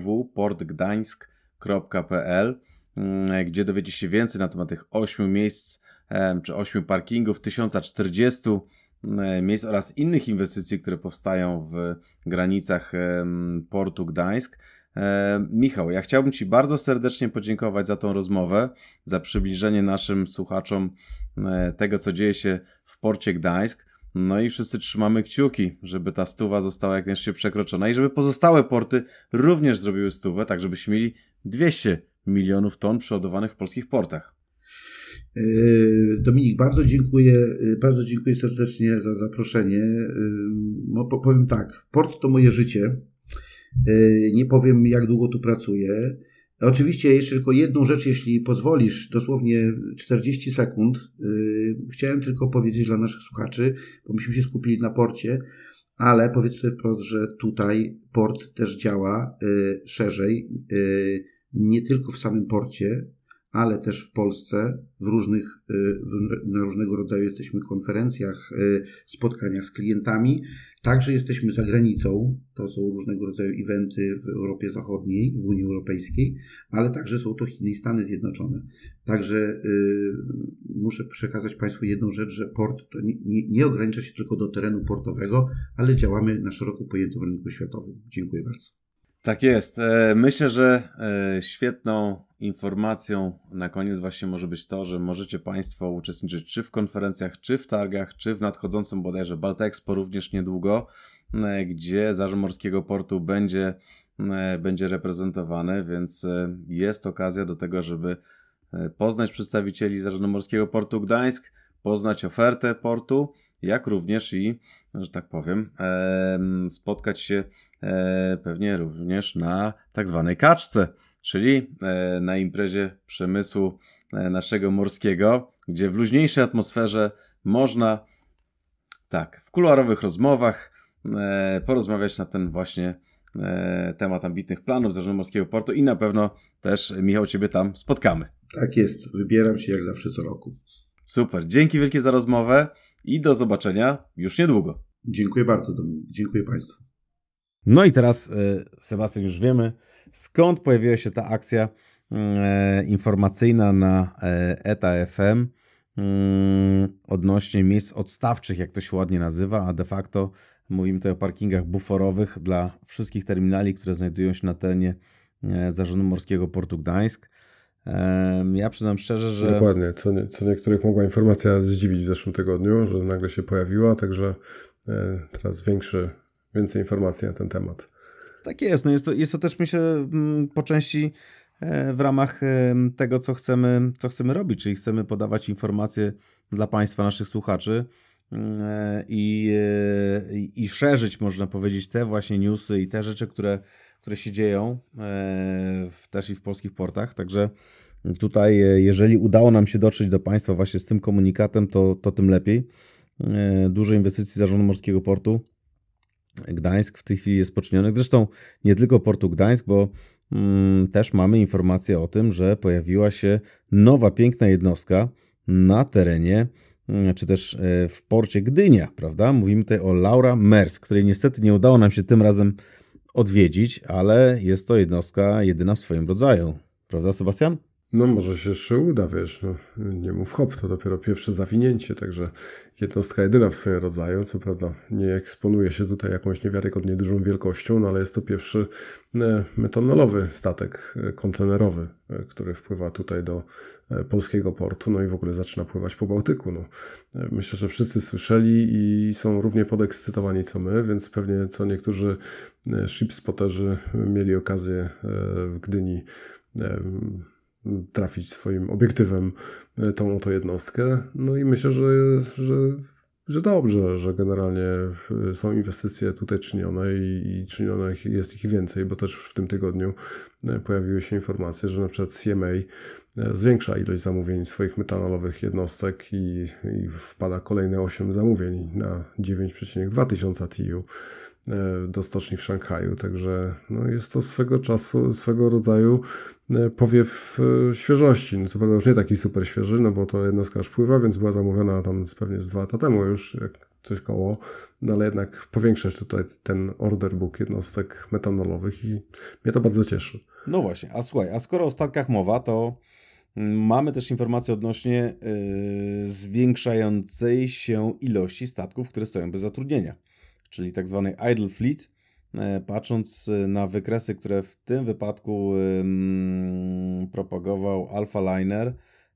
www.portgdańsk.pl, gdzie dowiecie się więcej na temat tych 8 miejsc, czy 8 parkingów, 1040 miejsc oraz innych inwestycji, które powstają w granicach portu Gdańsk. Michał, ja chciałbym Ci bardzo serdecznie podziękować za tą rozmowę, za przybliżenie naszym słuchaczom tego, co dzieje się w porcie Gdańsk. No i wszyscy trzymamy kciuki, żeby ta 100 została jak najszybciej przekroczona i żeby pozostałe porty również zrobiły 100, tak żebyśmy mieli 200 milionów ton przeładowanych w polskich portach. Dominik, bardzo dziękuję serdecznie za zaproszenie. No, powiem tak, port to moje życie. Nie powiem, jak długo tu pracuję. Oczywiście jeszcze tylko jedną rzecz, jeśli pozwolisz, dosłownie 40 sekund. Chciałem tylko powiedzieć dla naszych słuchaczy, bo myśmy się skupili na porcie, ale powiedz sobie wprost, że tutaj port też działa szerzej, nie tylko w samym porcie, ale też w Polsce, na różnego rodzaju jesteśmy konferencjach, spotkaniach z klientami. Także jesteśmy za granicą, to są różnego rodzaju eventy w Europie Zachodniej, w Unii Europejskiej, ale także są to Chiny i Stany Zjednoczone. Także muszę przekazać Państwu jedną rzecz, że port to nie ogranicza się tylko do terenu portowego, ale działamy na szeroko pojętym rynku światowym. Dziękuję bardzo. Tak jest. Myślę, że świetną informacją na koniec właśnie może być to, że możecie Państwo uczestniczyć czy w konferencjach, czy w targach, czy w nadchodzącym bodajże Baltexpo również niedługo, gdzie Zarząd Morskiego Portu będzie reprezentowany, więc jest okazja do tego, żeby poznać przedstawicieli Zarządu Morskiego Portu Gdańsk, poznać ofertę portu, jak również i, że tak powiem, spotkać się pewnie również na tak zwanej kaczce, czyli na imprezie przemysłu naszego morskiego, gdzie w luźniejszej atmosferze można tak, w kuluarowych rozmowach porozmawiać na ten właśnie temat ambitnych planów Zarządu Morskiego Portu i na pewno też, Michał, Ciebie tam spotkamy. Tak jest, wybieram się jak zawsze co roku. Super, dzięki wielkie za rozmowę i do zobaczenia już niedługo. Dziękuję bardzo, Dominik, dziękuję Państwu. No i teraz, Sebastian, już wiemy, skąd pojawiła się ta akcja informacyjna na ETA FM odnośnie miejsc odstawczych, jak to się ładnie nazywa, a de facto mówimy tutaj o parkingach buforowych dla wszystkich terminali, które znajdują się na terenie Zarządu Morskiego Portu Gdańsk. Ja przyznam szczerze, że... Dokładnie, co niektórych mogła informacja zdziwić w zeszłym tygodniu, że nagle się pojawiła, także teraz więcej informacji na ten temat. Tak jest, no jest to też, myślę, po części w ramach tego, co chcemy robić, czyli chcemy podawać informacje dla Państwa, naszych słuchaczy i szerzyć, można powiedzieć, te właśnie newsy i te rzeczy, które się dzieją też i w polskich portach, także tutaj, jeżeli udało nam się dotrzeć do Państwa właśnie z tym komunikatem, to tym lepiej. Dużo inwestycji Zarządu Morskiego Portu Gdańsk w tej chwili jest poczynionych. Zresztą nie tylko Portu Gdańsk, bo też mamy informację o tym, że pojawiła się nowa, piękna jednostka na terenie, czy też w porcie Gdynia, prawda? Mówimy tutaj o Laura Mers, której niestety nie udało nam się tym razem odwiedzić, ale jest to jednostka jedyna w swoim rodzaju. Prawda, Sebastian? No może się jeszcze uda, wiesz, no, nie mów hop, to dopiero pierwsze zawinięcie, także jednostka jedyna w swoim rodzaju, co prawda nie eksponuje się tutaj jakąś niewiarygodnie dużą wielkością, no ale jest to pierwszy metanolowy statek kontenerowy, który wpływa tutaj do polskiego portu, no i w ogóle zaczyna pływać po Bałtyku. No. Myślę, że wszyscy słyszeli i są równie podekscytowani co my, więc pewnie co niektórzy shipspotterzy mieli okazję w Gdyni trafić swoim obiektywem tą oto jednostkę. No i myślę, że dobrze, że generalnie są inwestycje tutaj czynione i czynione jest ich więcej, bo też w tym tygodniu pojawiły się informacje, że na przykład CMA zwiększa ilość zamówień swoich metanolowych jednostek i wpada kolejne 8 zamówień na 9,2 tysiąca TEU do stoczni w Szanghaju, także no jest to swego rodzaju powiew świeżości. No co prawda już nie taki super świeży, no bo to jednostka już pływa, więc była zamówiona tam pewnie z 2 lata temu już, jak coś koło, no ale jednak powiększać tutaj ten order book jednostek metanolowych i mnie to bardzo cieszy. No właśnie, a słuchaj, a skoro o statkach mowa, to mamy też informacje odnośnie zwiększającej się ilości statków, które stoją bez zatrudnienia, czyli tak zwany idle fleet. Patrząc na wykresy, które w tym wypadku propagował Alpha Liner,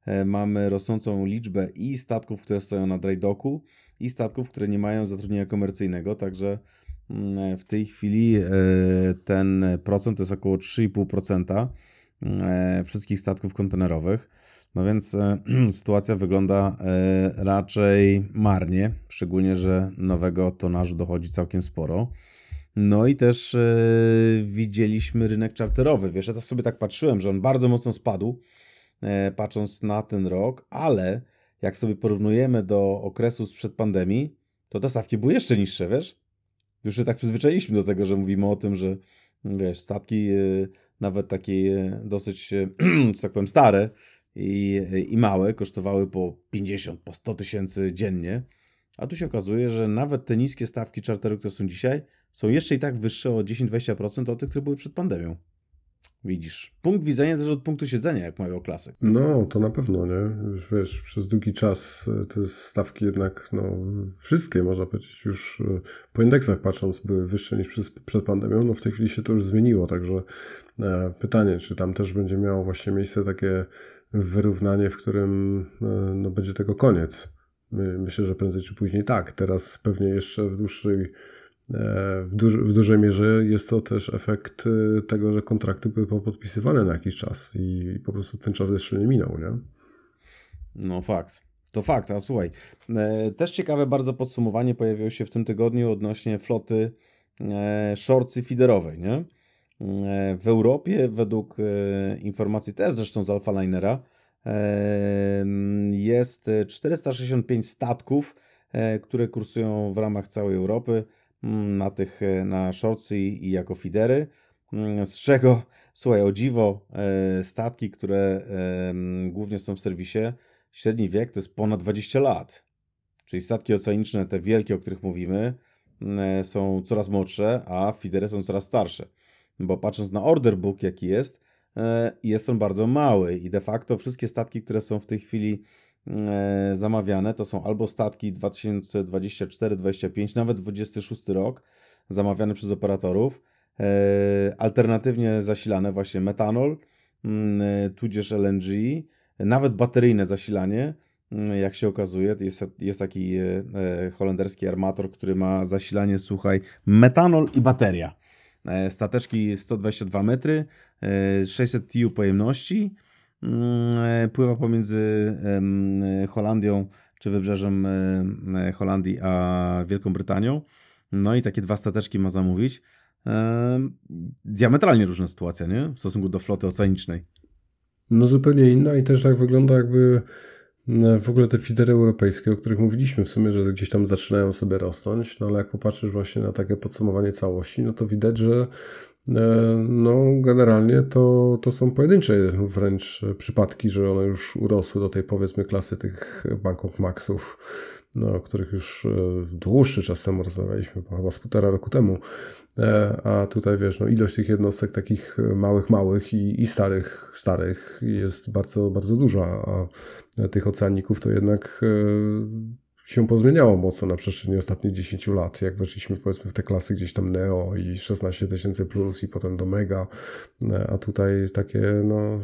mamy rosnącą liczbę i statków, które stoją na dry docku, i statków, które nie mają zatrudnienia komercyjnego, także w tej chwili ten procent to jest około 3,5% wszystkich statków kontenerowych. No więc sytuacja wygląda raczej marnie, szczególnie, że nowego tonażu dochodzi całkiem sporo. No i też widzieliśmy rynek czarterowy. Wiesz, ja to sobie tak patrzyłem, że on bardzo mocno spadł, patrząc na ten rok, ale jak sobie porównujemy do okresu sprzed pandemii, to te stawki były jeszcze niższe, wiesz? Już się tak przyzwyczailiśmy do tego, że mówimy o tym, że wiesz, statki nawet takie dosyć, że tak powiem, stare i małe kosztowały po 50, po 100 tysięcy dziennie. A tu się okazuje, że nawet te niskie stawki czarteru, które są dzisiaj, są jeszcze i tak wyższe o 10-20% od tych, które były przed pandemią. Widzisz, punkt widzenia zależy od punktu siedzenia, jak mają klasyk. No, to na pewno, nie? Już wiesz, przez długi czas te stawki jednak, no, wszystkie, można powiedzieć, już po indeksach patrząc, były wyższe niż przed pandemią. No, w tej chwili się to już zmieniło, także pytanie, czy tam też będzie miało właśnie miejsce takie wyrównanie, w którym no, będzie tego koniec. Myślę, że prędzej czy później tak. Teraz pewnie jeszcze w dużej mierze jest to też efekt tego, że kontrakty były podpisywane na jakiś czas i po prostu ten czas jeszcze nie minął, nie? No fakt. To fakt, a słuchaj, też ciekawe bardzo podsumowanie pojawiło się w tym tygodniu odnośnie floty shortsy feederowej, nie? W Europie według informacji też zresztą z Alphalinera jest 465 statków, które kursują w ramach całej Europy na shortsy i jako feedery, z czego, słuchaj, o dziwo, statki, które głównie są w serwisie, średni wiek to jest ponad 20 lat. Czyli statki oceaniczne, te wielkie, o których mówimy, są coraz młodsze, a feedery są coraz starsze. Bo patrząc na order book, jaki jest on bardzo mały i de facto wszystkie statki, które są w tej chwili zamawiane, to są albo statki 2024-2025, nawet 26 rok, zamawiane przez operatorów, alternatywnie zasilane właśnie metanol, tudzież LNG, nawet bateryjne zasilanie, jak się okazuje, jest taki holenderski armator, który ma zasilanie, słuchaj, metanol i bateria. Stateczki 122 metry, 600 TEU pojemności, pływa pomiędzy Holandią czy wybrzeżem Holandii a Wielką Brytanią. No i takie 2 stateczki ma zamówić. Diametralnie różna sytuacja, nie? W stosunku do floty oceanicznej. No zupełnie inna i też jak wygląda jakby w ogóle te feedery europejskie, o których mówiliśmy w sumie, że gdzieś tam zaczynają sobie rosnąć, no ale jak popatrzysz właśnie na takie podsumowanie całości, no to widać, że no generalnie to są pojedyncze wręcz przypadki, że one już urosły do tej powiedzmy klasy tych Bangkok Maxów, no, o których już dłuższy czas temu rozmawialiśmy, chyba z 1,5 roku temu, a tutaj wiesz, no ilość tych jednostek takich małych i starych jest bardzo, bardzo duża, a tych oceaników to jednak się pozmieniało mocno na przestrzeni ostatnich 10 lat, jak weszliśmy powiedzmy w te klasy gdzieś tam Neo i 16 000 plus i potem do Mega, a tutaj jest takie no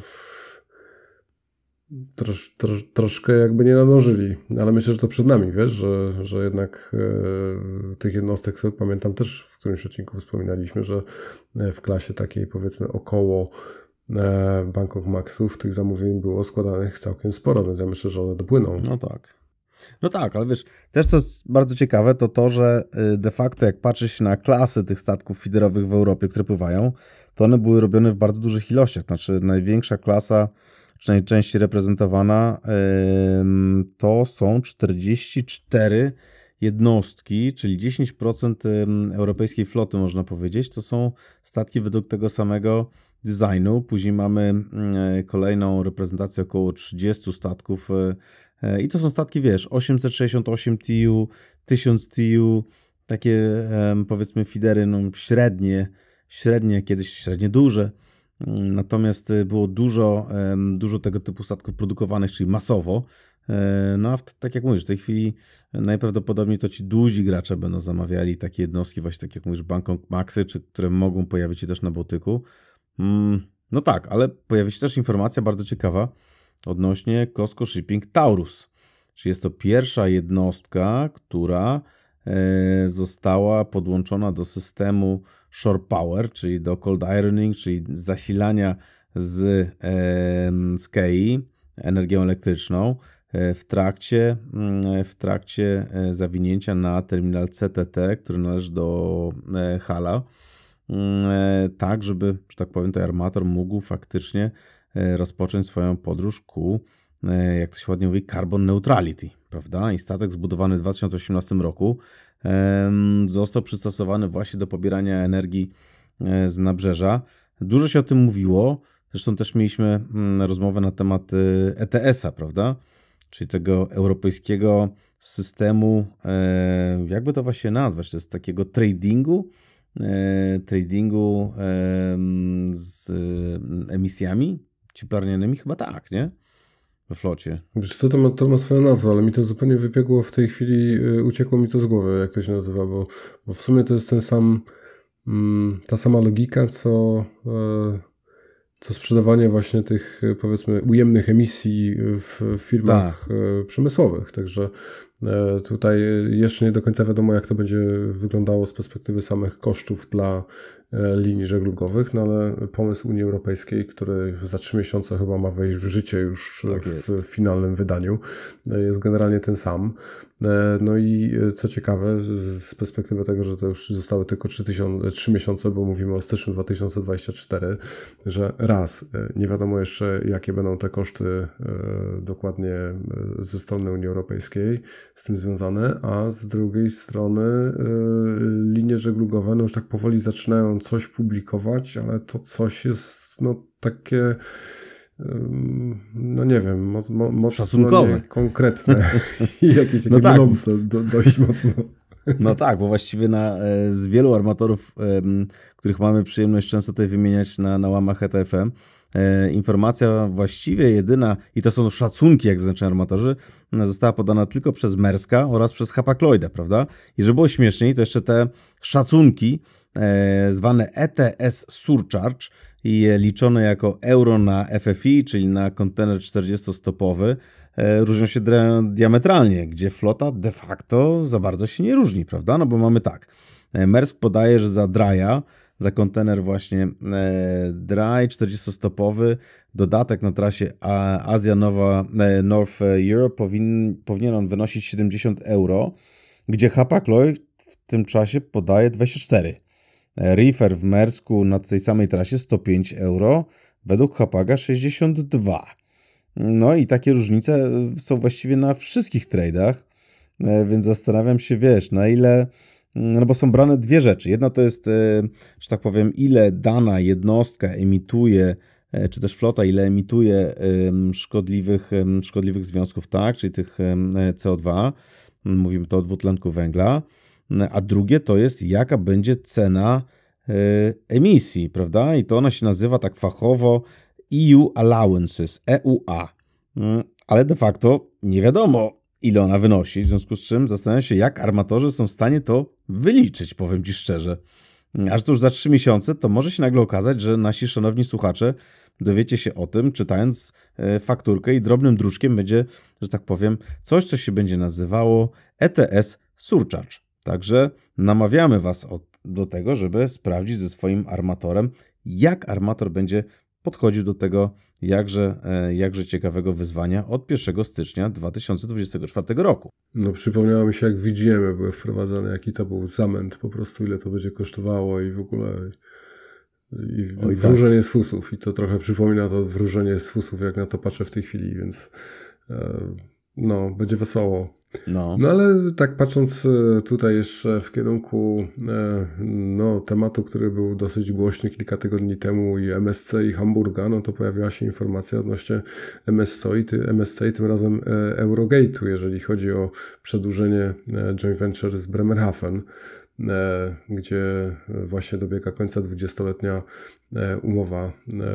troszkę jakby nie nadążyli, ale myślę, że to przed nami, wiesz, że jednak tych jednostek, to pamiętam też w którymś odcinku wspominaliśmy, że w klasie takiej powiedzmy około Bangkok Maxów tych zamówień było składanych całkiem sporo, więc ja myślę, że one dopłyną. No tak, ale wiesz, też co jest bardzo ciekawe, to, że de facto jak patrzysz na klasy tych statków feederowych w Europie, które pływają, to one były robione w bardzo dużych ilościach. Znaczy największa klasa, czy najczęściej reprezentowana, to są 44 jednostki, czyli 10% europejskiej floty, można powiedzieć. To są statki według tego samego designu. Później mamy kolejną reprezentację około 30 statków i to są statki, wiesz, 868 TEU, 1000 TEU, takie powiedzmy feedery no, średnie, kiedyś średnie duże. Natomiast było dużo tego typu statków produkowanych, czyli masowo. No a tak jak mówisz, w tej chwili najprawdopodobniej to ci duzi gracze będą zamawiali takie jednostki, właśnie tak jak mówisz, Bangkok Maxy, które mogą pojawić się też na Bałtyku. No tak, ale pojawi się też informacja bardzo ciekawa, odnośnie COSCO Shipping Taurus. Czyli jest to pierwsza jednostka, która została podłączona do systemu Shore Power, czyli do cold ironing, czyli zasilania z KI energią elektryczną w trakcie zawinięcia na terminal CTT, który należy do Hala, tak żeby, że tak powiem, ten armator mógł faktycznie rozpocząć swoją podróż ku, jak to się ładnie mówi, carbon neutrality, prawda? I statek zbudowany w 2018 roku został przystosowany właśnie do pobierania energii z nabrzeża. Dużo się o tym mówiło, zresztą też mieliśmy rozmowę na temat ETS-a, prawda? Czyli tego europejskiego systemu, jakby to właśnie nazwać, to jest takiego tradingu z emisjami cieplarnianymi, chyba tak, nie? We flocie. Wiesz co, to ma swoją nazwę, ale mi to zupełnie wybiegło w tej chwili, uciekło mi to z głowy, jak to się nazywa, bo w sumie to jest ta sama logika, co sprzedawanie właśnie tych, powiedzmy, ujemnych emisji w firmach przemysłowych. Także tutaj jeszcze nie do końca wiadomo, jak to będzie wyglądało z perspektywy samych kosztów dla linii żeglugowych, no ale pomysł Unii Europejskiej, który za 3 miesiące chyba ma wejść w życie już w finalnym wydaniu, jest generalnie ten sam. No i co ciekawe, z perspektywy tego, że to już zostały tylko 3 miesiące, bo mówimy o styczniu 2024, że nie wiadomo jeszcze, jakie będą te koszty dokładnie ze strony Unii Europejskiej z tym związane, a z drugiej strony linie żeglugowe już tak powoli zaczynają coś publikować, ale to coś jest takie nie wiem, mocno konkretne i jakieś takie mylące dość mocno. No tak, bo właściwie z wielu armatorów, których mamy przyjemność często tutaj wymieniać na łamach ETFM, informacja właściwie jedyna, i to są szacunki, jak zaznaczają armatorzy, została podana tylko przez Maerska oraz przez Hapag-Lloyda, prawda? I żeby było śmieszniej, to jeszcze te szacunki zwane ETS Surcharge i liczone jako euro na FFI, czyli na kontener 40-stopowy, różnią się diametralnie, gdzie flota de facto za bardzo się nie różni, prawda? No bo mamy tak, Maersk podaje, że za dry'a, za kontener właśnie dry 40-stopowy, dodatek na trasie Azja North Europe powinien on wynosić 70 euro, gdzie Hapag-Lloyd w tym czasie podaje 24. Reefer w Maersku na tej samej trasie 105 euro, według Hapaga 62. No i takie różnice są właściwie na wszystkich trade'ach, więc zastanawiam się, na ile, no bo są brane dwie rzeczy. Jedna to jest, że tak powiem, ile dana jednostka emituje, czy też flota, ile emituje szkodliwych związków, tak, czyli tych CO2, mówimy to o dwutlenku węgla, a drugie to jest, jaka będzie cena emisji, prawda? I to ona się nazywa tak fachowo EU Allowances, EUA. Ale de facto nie wiadomo, ile ona wynosi, w związku z czym zastanawiam się, jak armatorzy są w stanie to wyliczyć, powiem Ci szczerze. Aż to już za 3 miesiące, to może się nagle okazać, że nasi szanowni słuchacze dowiecie się o tym, czytając fakturkę i drobnym druczkiem będzie, że tak powiem, coś, co się będzie nazywało ETS Surcharge. Także namawiamy Was do tego, żeby sprawdzić ze swoim armatorem, jak armator będzie podchodził do tego jakże ciekawego wyzwania od 1 stycznia 2024 roku. No przypomniało mi się, jak VGM były wprowadzane, jaki to był zamęt, po prostu ile to będzie kosztowało i w ogóle wróżenie z fusów. I to trochę przypomina to wróżenie z fusów, jak na to patrzę w tej chwili, więc będzie wesoło. No ale tak patrząc tutaj jeszcze w kierunku tematu, który był dosyć głośny kilka tygodni temu i MSC i Hamburga, no to pojawiła się informacja odnośnie MSC i tym razem Eurogate'u, jeżeli chodzi o przedłużenie joint venture z Bremerhaven, gdzie właśnie dobiega końca 20-letnia umowa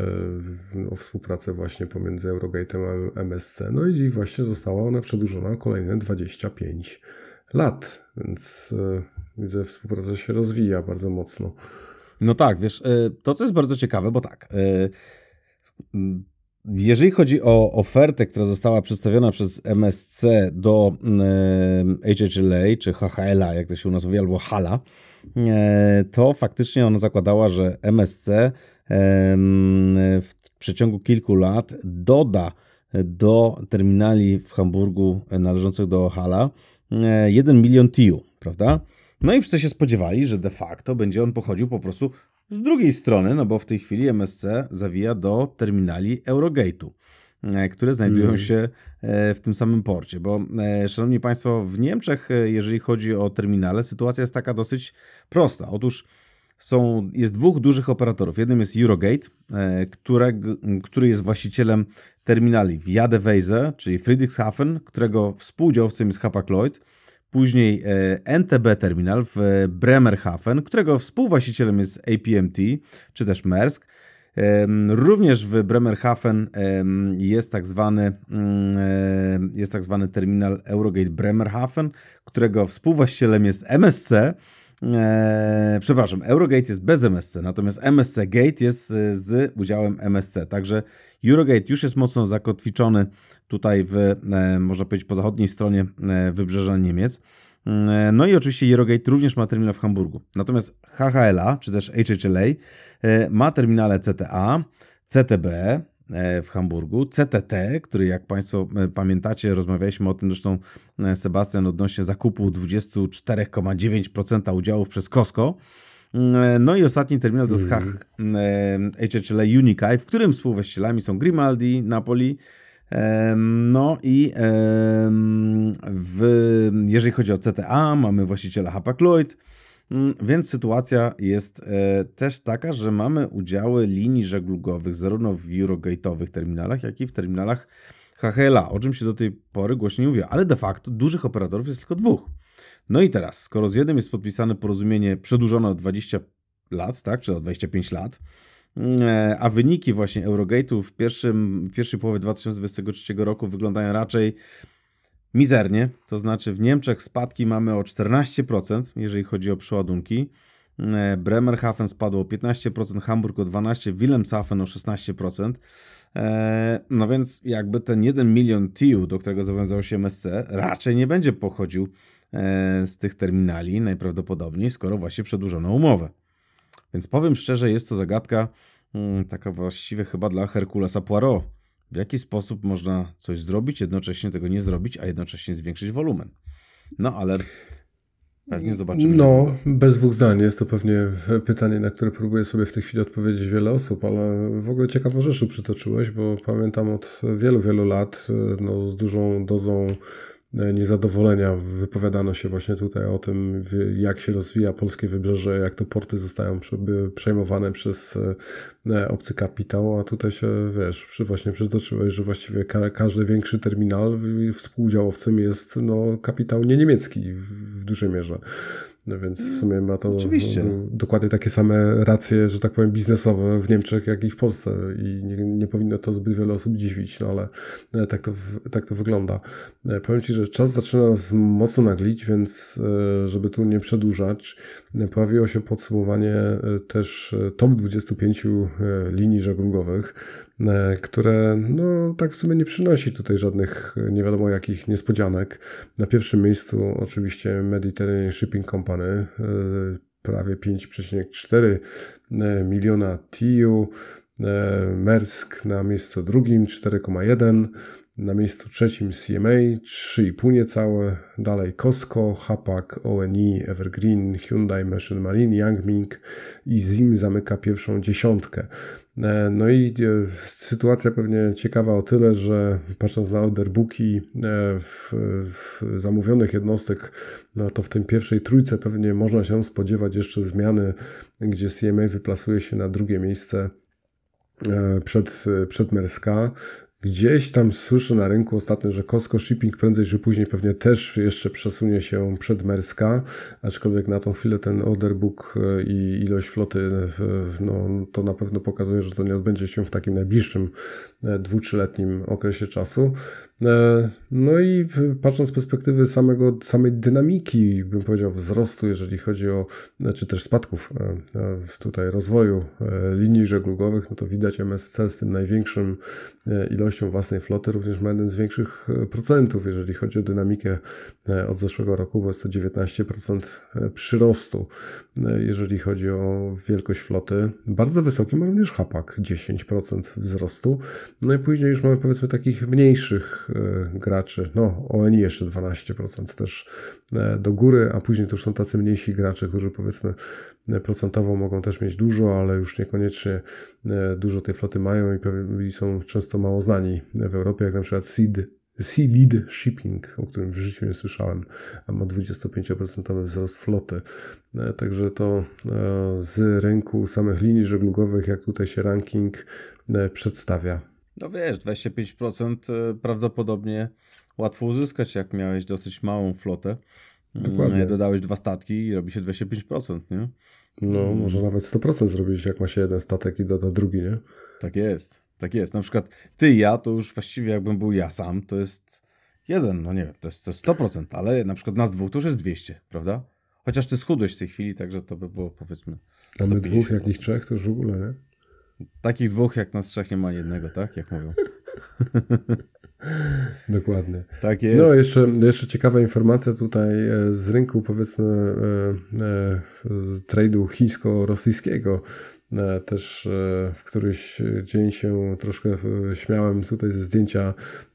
o współpracę właśnie pomiędzy Eurogate'em a MSC. No i właśnie została ona przedłużona o kolejne 25 lat, więc widzę, współpraca się rozwija bardzo mocno. No tak, wiesz, to co jest bardzo ciekawe, bo tak, jeżeli chodzi o ofertę, która została przedstawiona przez MSC do HHLA, czy HHLA, jak to się u nas mówi, albo HALA, to faktycznie ona zakładała, że MSC w przeciągu kilku lat doda do terminali w Hamburgu należących do HALA 1 milion TIU, prawda? No i wszyscy się spodziewali, że de facto będzie on pochodził po prostu z drugiej strony, no bo w tej chwili MSC zawija do terminali Eurogate'u, które znajdują się w tym samym porcie, bo szanowni Państwo, w Niemczech, jeżeli chodzi o terminale, sytuacja jest taka dosyć prosta. Otóż jest dwóch dużych operatorów. Jednym jest Eurogate, który jest właścicielem terminali w Jadeweise, czyli Friedrichshafen, którego współudziałowcem jest Hapag-Lloyd. Później NTB Terminal w Bremerhaven, którego współwłaścicielem jest APMT, czy też Maersk. Również w Bremerhaven jest tak zwany terminal Eurogate Bremerhaven, którego współwłaścicielem jest MSC. Eurogate jest bez MSC, natomiast MSC Gate jest z udziałem MSC, także Eurogate już jest mocno zakotwiczony tutaj można powiedzieć, po zachodniej stronie wybrzeża Niemiec. No i oczywiście Eurogate również ma terminal w Hamburgu. Natomiast HHLA, czy też HHLA ma terminale CTA, CTB w Hamburgu, CTT, który jak Państwo pamiętacie, rozmawialiśmy o tym zresztą Sebastian odnośnie zakupu 24,9% udziałów przez COSCO. No i ostatni terminal to jest HHLA Unikai, w którym współwłaścicielami są Grimaldi, Napoli. No i jeżeli chodzi o CTA, mamy właściciela Hapag-Lloyd, więc sytuacja jest też taka, że mamy udziały linii żeglugowych zarówno w Eurogate'owych terminalach, jak i w terminalach HHLA, o czym się do tej pory głośno nie mówiło, ale de facto dużych operatorów jest tylko dwóch. No i teraz, skoro z jednym jest podpisane porozumienie przedłużone o 20 lat, tak, czy o 25 lat, a wyniki właśnie Eurogate'u w pierwszej połowie 2023 roku wyglądają raczej mizernie, to znaczy w Niemczech spadki mamy o 14%, jeżeli chodzi o przeładunki. Bremerhaven spadło o 15%, Hamburg o 12%, Wilhelmshaven o 16%. No więc jakby ten 1 milion TIU, do którego zobowiązał się MSC, raczej nie będzie pochodził z tych terminali najprawdopodobniej, skoro właśnie przedłużono umowę. Więc powiem szczerze, jest to zagadka taka właściwie chyba dla Herkulesa Poirot. W jaki sposób można coś zrobić, jednocześnie tego nie zrobić, a jednocześnie zwiększyć wolumen. No ale pewnie zobaczymy. No, bez dwóch zdań. Jest to pewnie pytanie, na które próbuje sobie w tej chwili odpowiedzieć wiele osób, ale w ogóle ciekawą rzecz przytoczyłeś, bo pamiętam od wielu, wielu lat z dużą dozą niezadowolenia wypowiadano się właśnie tutaj o tym, jak się rozwija polskie wybrzeże, jak to porty zostają przejmowane przez obcy kapitał, a tutaj się, właśnie przytoczyłeś, że właściwie każdy większy terminal współudziałowcem jest kapitał niemiecki w dużej mierze. No więc w sumie ma to dokładnie takie same racje, że tak powiem, biznesowe w Niemczech, jak i w Polsce i nie powinno to zbyt wiele osób dziwić, no ale tak to wygląda. Powiem Ci, że czas zaczyna nas mocno naglić, więc żeby tu nie przedłużać, pojawiło się podsumowanie też top 25 linii żeglugowych, które tak w sumie nie przynosi tutaj żadnych nie wiadomo jakich niespodzianek. Na pierwszym miejscu oczywiście Mediterranean Shipping Company, prawie 5,4 miliona TIU, Maersk na miejscu drugim 4,1, na miejscu trzecim CMA 3,5 niecałe, dalej COSCO, Hapag, ONI, Evergreen, Hyundai, Machine Marine, Yang-Ming i ZIM zamyka pierwszą dziesiątkę. No i sytuacja pewnie ciekawa o tyle, że patrząc na orderbooki w zamówionych jednostek, to w tej pierwszej trójce pewnie można się spodziewać jeszcze zmiany, gdzie CMA wyplasuje się na drugie miejsce przed Maerska, Gdzieś tam słyszę na rynku ostatnio, że COSCO Shipping prędzej czy później pewnie też jeszcze przesunie się przed Maerska, aczkolwiek na tą chwilę ten order book i ilość floty, no, to na pewno pokazuje, że to nie odbędzie się w takim najbliższym 2-3-letnim okresie czasu. No i patrząc z perspektywy samej dynamiki, bym powiedział, wzrostu, jeżeli chodzi o, czy też spadków tutaj rozwoju linii żeglugowych, no to widać MSC z tym największym ilością własnej floty również ma jeden z większych procentów, jeżeli chodzi o dynamikę od zeszłego roku, bo jest to 19% przyrostu, jeżeli chodzi o wielkość floty. Bardzo wysoki ma również Hapag, 10% wzrostu. No i później już mamy powiedzmy takich mniejszych graczy, no ONI jeszcze 12% też do góry, a później to już są tacy mniejsi gracze, którzy powiedzmy procentowo mogą też mieć dużo, ale już niekoniecznie dużo tej floty mają i są często mało znani w Europie, jak na przykład Sea Shipping, o którym w życiu nie słyszałem, a ma 25% wzrost floty. Także to z rynku samych linii żeglugowych, jak tutaj się ranking przedstawia. No wiesz, 25% prawdopodobnie łatwo uzyskać, jak miałeś dosyć małą flotę. Dokładnie. Dodałeś 2 statki i robi się 25%, nie? No, może nawet 100% zrobić, jak ma się jeden statek i doda drugi, nie? Tak jest, tak jest. Na przykład ty i ja, to już właściwie jakbym był ja sam, to jest 1, no nie wiem, to jest 100%, ale na przykład nas dwóch to już jest 200, prawda? Chociaż ty schudłeś w tej chwili, także to by było powiedzmy 150%. A my dwóch, jak ich trzech, to już w ogóle, nie? Takich dwóch jak nas trzech nie ma jednego, tak? Jak mówią. Dokładnie. Tak jest. No, jeszcze ciekawa informacja tutaj z rynku, powiedzmy, trade'u chińsko-rosyjskiego. Też w któryś dzień się troszkę śmiałem tutaj ze zdjęcia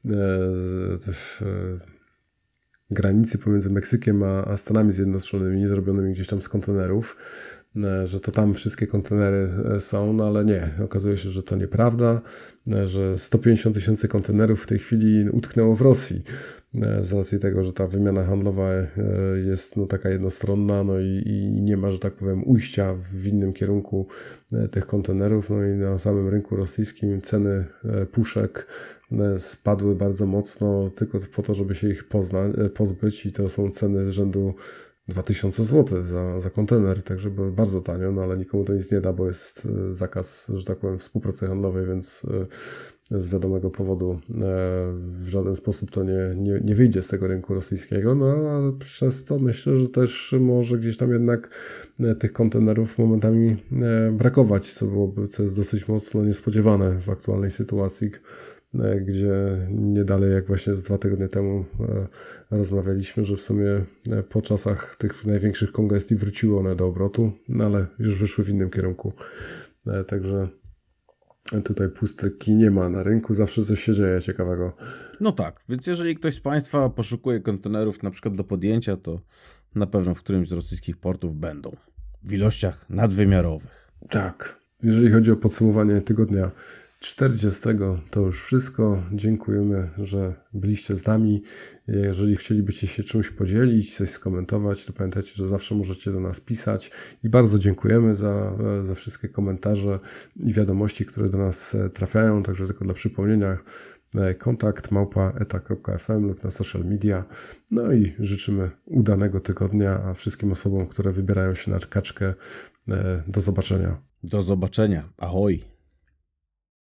granicy pomiędzy Meksykiem a Stanami Zjednoczonymi, zrobionymi gdzieś tam z kontenerów, że to tam wszystkie kontenery są, no ale nie. Okazuje się, że to nieprawda, że 150 000 kontenerów w tej chwili utknęło w Rosji z racji tego, że ta wymiana handlowa jest no, taka jednostronna, no i nie ma, że tak powiem, ujścia w innym kierunku tych kontenerów, no i na samym rynku rosyjskim ceny puszek spadły bardzo mocno tylko po to, żeby się ich pozbyć i to są ceny rzędu 2000 zł za kontener, także było bardzo tanio, no ale nikomu to nic nie da, bo jest zakaz, że tak powiem, współpracy handlowej, więc z wiadomego powodu w żaden sposób to nie wyjdzie z tego rynku rosyjskiego, no ale przez to myślę, że też może gdzieś tam jednak tych kontenerów momentami brakować, co jest dosyć mocno niespodziewane w aktualnej sytuacji, gdzie nie dalej jak właśnie z 2 tygodnie temu rozmawialiśmy, że w sumie po czasach tych największych kongestii wróciły one do obrotu, no ale już wyszły w innym kierunku. Także tutaj pustyki nie ma na rynku, zawsze coś się dzieje ciekawego. No tak, więc jeżeli ktoś z Państwa poszukuje kontenerów na przykład do podjęcia, to na pewno w którymś z rosyjskich portów będą w ilościach nadwymiarowych. Tak, jeżeli chodzi o podsumowanie tygodnia 40, to już wszystko. Dziękujemy, że byliście z nami. Jeżeli chcielibyście się czymś podzielić, coś skomentować, to pamiętajcie, że zawsze możecie do nas pisać i bardzo dziękujemy za wszystkie komentarze i wiadomości, które do nas trafiają. Także tylko dla przypomnienia, kontakt @eta.fm lub na social media. No i życzymy udanego tygodnia, a wszystkim osobom, które wybierają się na kaczkę, do zobaczenia. Do zobaczenia. Ahoj.